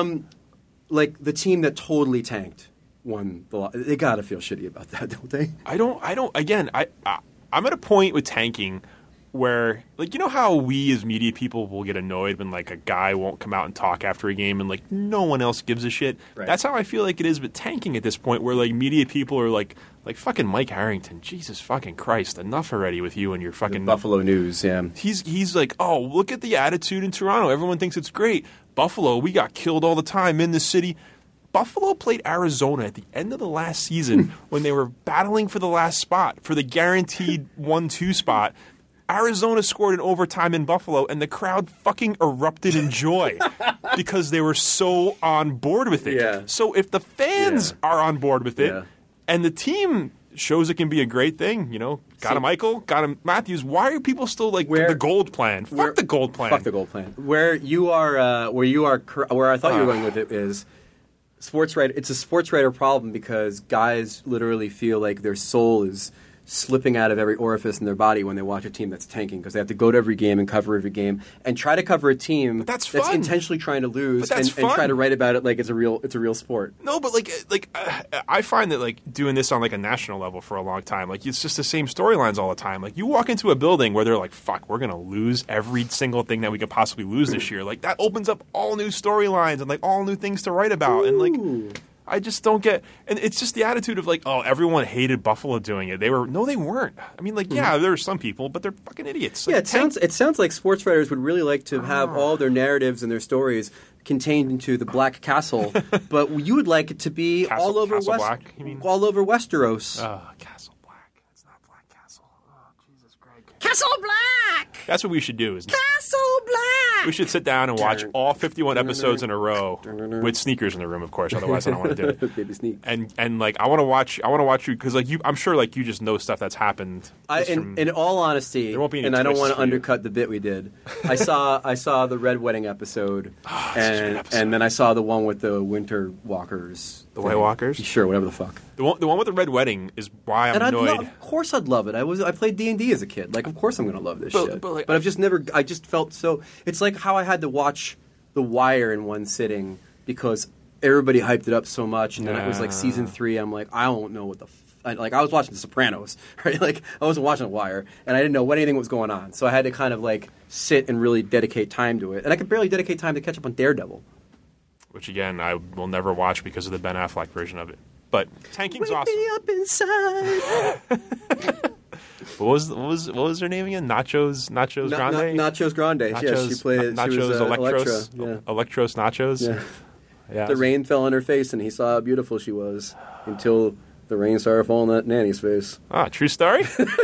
The team that totally tanked. They gotta feel shitty about that, don't they? I don't. Again, I'm at a point with tanking where, you know how we as media people will get annoyed when a guy won't come out and talk after a game and no one else gives a shit. Right. That's how I feel like it is with tanking at this point, where media people are like fucking Mike Harrington. Jesus fucking Christ, enough already with you and your fucking the Buffalo News. Yeah, he's like, oh, look at the attitude in Toronto. Everyone thinks it's great. Buffalo, we got killed all the time in the city. Buffalo played Arizona at the end of the last season when they were battling for the last spot, for the guaranteed 1-2 spot. Arizona scored in overtime in Buffalo, and the crowd fucking erupted in joy because they were so on board with it. Yeah. So if the fans are on board with it, and the team shows it can be a great thing, got him Eichel, got him Matthews, why are people still the gold plan? Fuck the gold plan. Fuck the gold plan. Where I thought you were going with it is... It's a sports writer problem because guys literally feel like their soul is slipping out of every orifice in their body when they watch a team that's tanking because they have to go to every game and cover every game and try to cover a team that's intentionally trying to lose and try to write about it like it's a real sport. No, but I find that doing this on a national level for a long time, it's just the same storylines all the time. You walk into a building where they're like, fuck, we're gonna lose every single thing that we could possibly lose this year. That opens up all new storylines and all new things to write about. Ooh. And I just don't get, and it's just the attitude of oh, everyone hated Buffalo doing it. They weren't. I mean, yeah, there are some people, but they're fucking idiots. Yeah, it sounds like sports writers would really like to have all their narratives and their stories contained into the Black Castle, but you would like it to be all over Black, you mean? All over Westeros. Castle Black. It's not Black Castle. Oh, Jesus, Greg. Castle Black. That's what we should do. Castle Black. We should sit down and watch all 51 episodes in a row with sneakers in the room, of course. Otherwise, I don't want to do it. Baby sneak. And I want to watch you because I'm sure you just know stuff that's happened. In all honesty, there won't be any and I don't want to for undercut the bit we did. I saw the Red Wedding episode, and then I saw the one with the Winter Walkers. The White Walkers? Sure, whatever the fuck. The one with the Red Wedding is why I'm annoyed. Of course I'd love it. I played D&D as a kid. Of course I'm going to love this shit. But I've just never... I just felt so... It's like how I had to watch The Wire in one sitting because everybody hyped it up so much, and then it was like season 3. I'm like, I don't know what the like. I was watching The Sopranos, right? Like I wasn't watching The Wire, and I didn't know what anything was going on. So I had to kind of like sit and really dedicate time to it, and I could barely dedicate time to catch up on Daredevil, which again I will never watch because of the Ben Affleck version of it. But tanking's awesome. Me up inside. What was her name again? Nachos Grande. Nachos Grande. Yes, she played. Nachos she was Electros. Electra. Electros Nachos. Yeah. Yeah. The rain fell on her face, and he saw how beautiful she was until the rain started falling on that nanny's face. Ah, true story.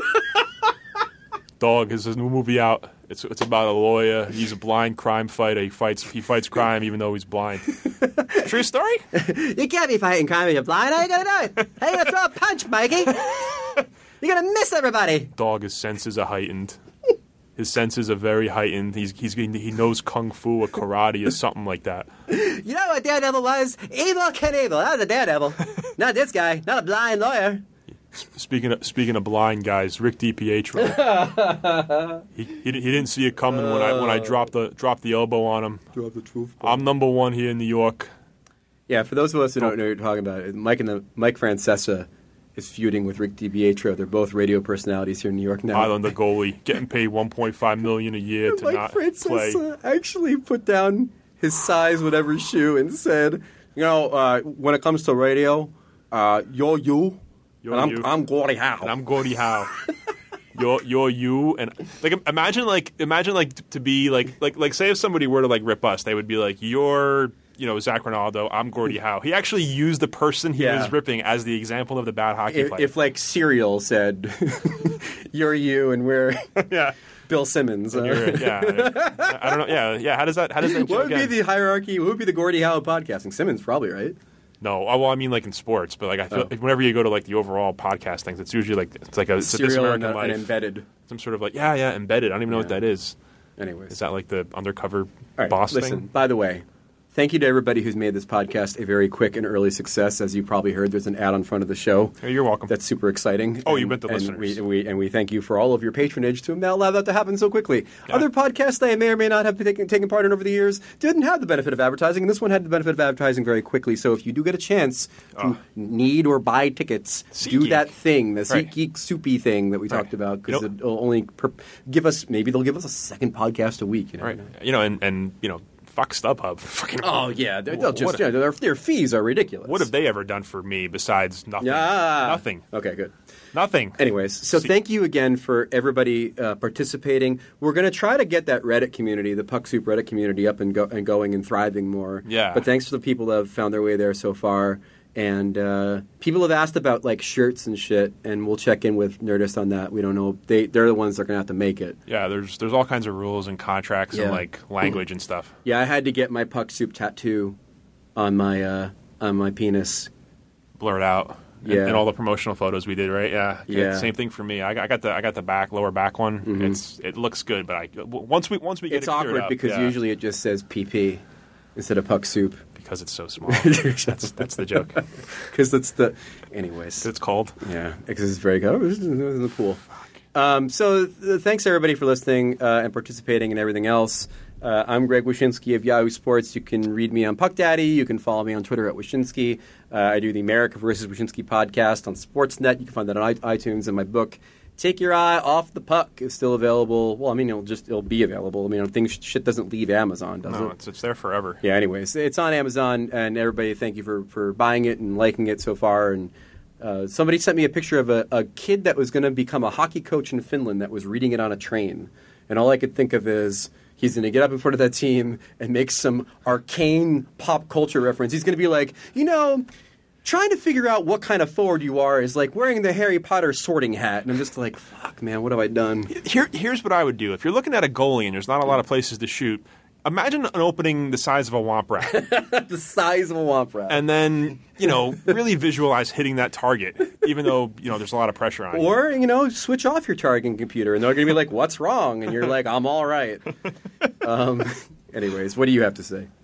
Dog is a new movie out. It's about a lawyer. He's a blind crime fighter. He fights crime even though he's blind. True story? You can't be fighting crime if you're blind. How you gonna do it? How you gonna throw a punch, Mikey? You're gonna miss everybody. Dog, his senses are heightened. His senses are very heightened. He knows kung fu or karate or something like that. You know what Daredevil was? Evil Knievel. That was a Daredevil. Not this guy. Not a blind lawyer. Speaking of blind guys, Rick DiPietro. he didn't see it coming when I dropped the elbow on him. Drop the truth. I'm number 1 here in New York. Yeah, for those of us who don't know what you're talking about, Mike Francesa is feuding with Rick DiPietro. They're both radio personalities here in New York now. Island the goalie, getting paid $1.5 million a year to Mike not Francesa play. actually put down his size whatever shoe and said, when it comes to radio, you're you. I'm Gordie Howe. And I'm Gordie Howe. You're you, and like imagine to be like say if somebody were to like rip us, they would be like, you're Zach Ronaldo, I'm Gordie Howe. He actually used the person he was ripping as the example of the bad hockey player. If like Serial said, you're you and we're Bill Simmons. I don't know. Yeah. How does that? What would be the hierarchy? What would be the Gordie Howe of podcasting? Simmons, probably, right? No, well, I mean like in sports, but like I feel like whenever you go to like the overall podcast things, it's usually like it's Serial This American Life, and Embedded, some sort of like embedded. I don't even know what that is. Anyways, is that like the undercover right, boss listen, thing? By the way, thank you to everybody who's made this podcast a very quick and early success. As you probably heard, there's an ad on front of the show. Hey, you're welcome. That's super exciting. Oh, you meant the listeners. We thank you for all of your patronage to allow that to happen so quickly. Yeah. Other podcasts that I may or may not have taken part in over the years didn't have the benefit of advertising, and this one had the benefit of advertising very quickly. So if you do get a chance to need or buy tickets, do that thing, the SeatGeek soupy thing that we talked about, because it'll only give us, maybe they'll give us a second podcast a week. Right. And fuck StubHub. Their fees are ridiculous. What have they ever done for me besides nothing? Nothing. Okay, good. Nothing. Anyways, so thank you again for everybody participating. We're going to try to get that Reddit community, the Puck Soup Reddit community, up and going and thriving more. Yeah. But thanks to the people that have found their way there so far. And people have asked about like shirts and shit, and we'll check in with Nerdist on that. We don't know. They're the ones that are going to have to make it. Yeah, there's all kinds of rules and contracts and like language and stuff. Yeah, I had to get my Puck Soup tattoo on my penis. Blurred out. Yeah. And all the promotional photos we did, right? Yeah. Same thing for me. I got the lower back one. Mm-hmm. It looks good, but once we get it's it awkward up, because usually it just says PP instead of Puck Soup. Because it's so small. That's the joke. Because that's the... Anyways. It's cold. Yeah, because it's very cold. It was in the pool. So thanks, everybody, for listening and participating and everything else. I'm Greg Wyshynski of Yahoo Sports. You can read me on Puck Daddy. You can follow me on Twitter at Wyshynski. I do the America vs. Wyshynski podcast on Sportsnet. You can find that on iTunes, and my book, Take Your Eye Off the Puck, is still available. Well, I mean, it'll be available. I mean, shit doesn't leave Amazon, does it? No, it's there forever. Yeah, anyways, it's on Amazon, and everybody, thank you for buying it and liking it so far. And somebody sent me a picture of a kid that was going to become a hockey coach in Finland that was reading it on a train. And all I could think of is he's going to get up in front of that team and make some arcane pop culture reference. He's going to be like, trying to figure out what kind of forward you are is like wearing the Harry Potter sorting hat. And I'm just like, fuck, man, what have I done? Here's what I would do. If you're looking at a goalie and there's not a lot of places to shoot, imagine an opening the size of a Womp Rat. The size of a Womp Rat. And then, really visualize hitting that target, even though, there's a lot of pressure on you. Or, switch off your targeting computer and they're going to be like, what's wrong? And you're like, I'm all right. Anyways, what do you have to say?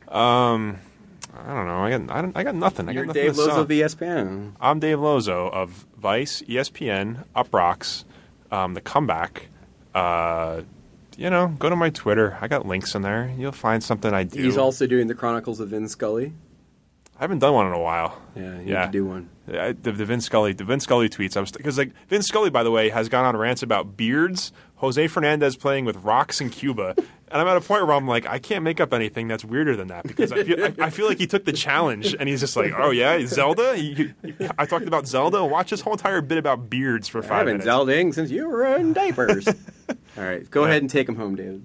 I don't know. I got nothing. You're Dave Lozo of ESPN. I'm Dave Lozo of Vice, ESPN, Up Rocks, The Comeback. Go to my Twitter. I got links in there. You'll find something I do. He's also doing the Chronicles of Vin Scully. I haven't done one in a while. Yeah, you need to do one. The Vin Scully tweets. Because Vin Scully, by the way, has gone on rants about beards, Jose Fernandez playing with rocks in Cuba, and I'm at a point where I'm like, I can't make up anything that's weirder than that because I feel like he took the challenge and he's just like, oh yeah, Zelda. I talked about Zelda. Watch this whole entire bit about beards for 5 minutes. I've been Zelding since you were in diapers. All right, go ahead and take him home, David.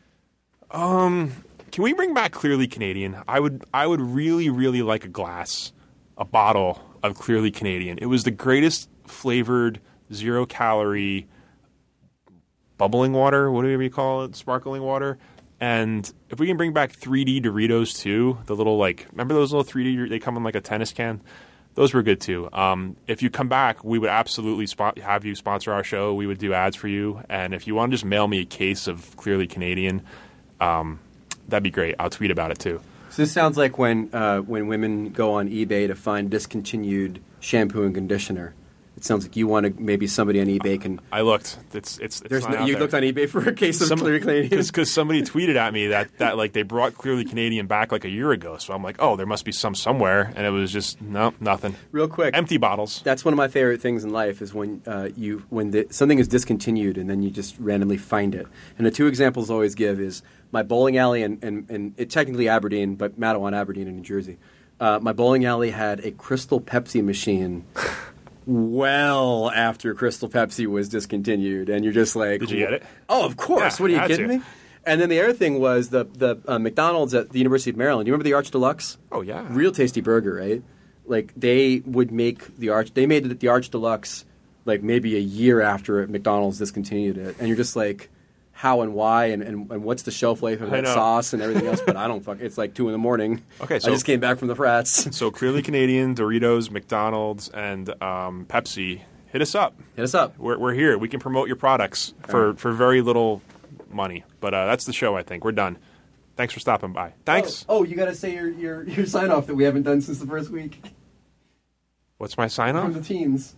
Can we bring back Clearly Canadian? I would really, really like a bottle of Clearly Canadian. It was the greatest flavored, 0-calorie bubbling water, whatever you call it, sparkling water. And if we can bring back 3D Doritos too, the little remember those little 3D, they come in like a tennis can? Those were good too. If you come back, we would absolutely have you sponsor our show. We would do ads for you. And if you want to just mail me a case of Clearly Canadian, that'd be great. I'll tweet about it too. So this sounds like when women go on eBay to find discontinued shampoo and conditioner. It sounds like you want to maybe somebody on eBay can. I looked. It's you looked on eBay for a case of Clearly Canadian because somebody tweeted at me that they brought Clearly Canadian back like a year ago. So I'm like, oh, there must be some somewhere, and it was just nothing. Real quick, empty bottles. That's one of my favorite things in life is when something is discontinued and then you just randomly find it. And the two examples I always give is my bowling alley and it technically Aberdeen, but Matawan, Aberdeen in New Jersey. My bowling alley had a Crystal Pepsi machine. Well, after Crystal Pepsi was discontinued, and you're just like, did you get it? Oh, of course. Yeah, what are you kidding me? And then the other thing was the McDonald's at the University of Maryland. You remember the Arch Deluxe? Oh yeah, real tasty burger, right? Like they would make the Arch. They made the Arch Deluxe like maybe a year after McDonald's discontinued it, and you're just like, how and why and what's the shelf life of that sauce and everything else, but I don't it's like 2 a.m. Okay, so I just came back from the frats. So Clearly Canadian, Doritos, McDonald's, and Pepsi. Hit us up. Hit us up. We're here. We can promote your products for very little money. But that's the show, I think. We're done. Thanks for stopping by. Thanks. Oh, you got to say your sign-off that we haven't done since the first week. What's my sign-off? From the teens.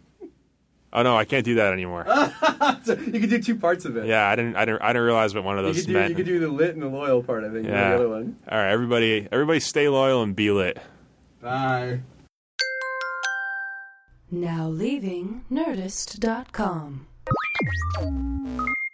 Oh no, I can't do that anymore. So you could do 2 parts of it. Yeah, I didn't realize what one of those meant. You could do the lit and the loyal part, I think. Yeah. The other one. All right, everybody, stay loyal and be lit. Bye. Now leaving Nerdist.com.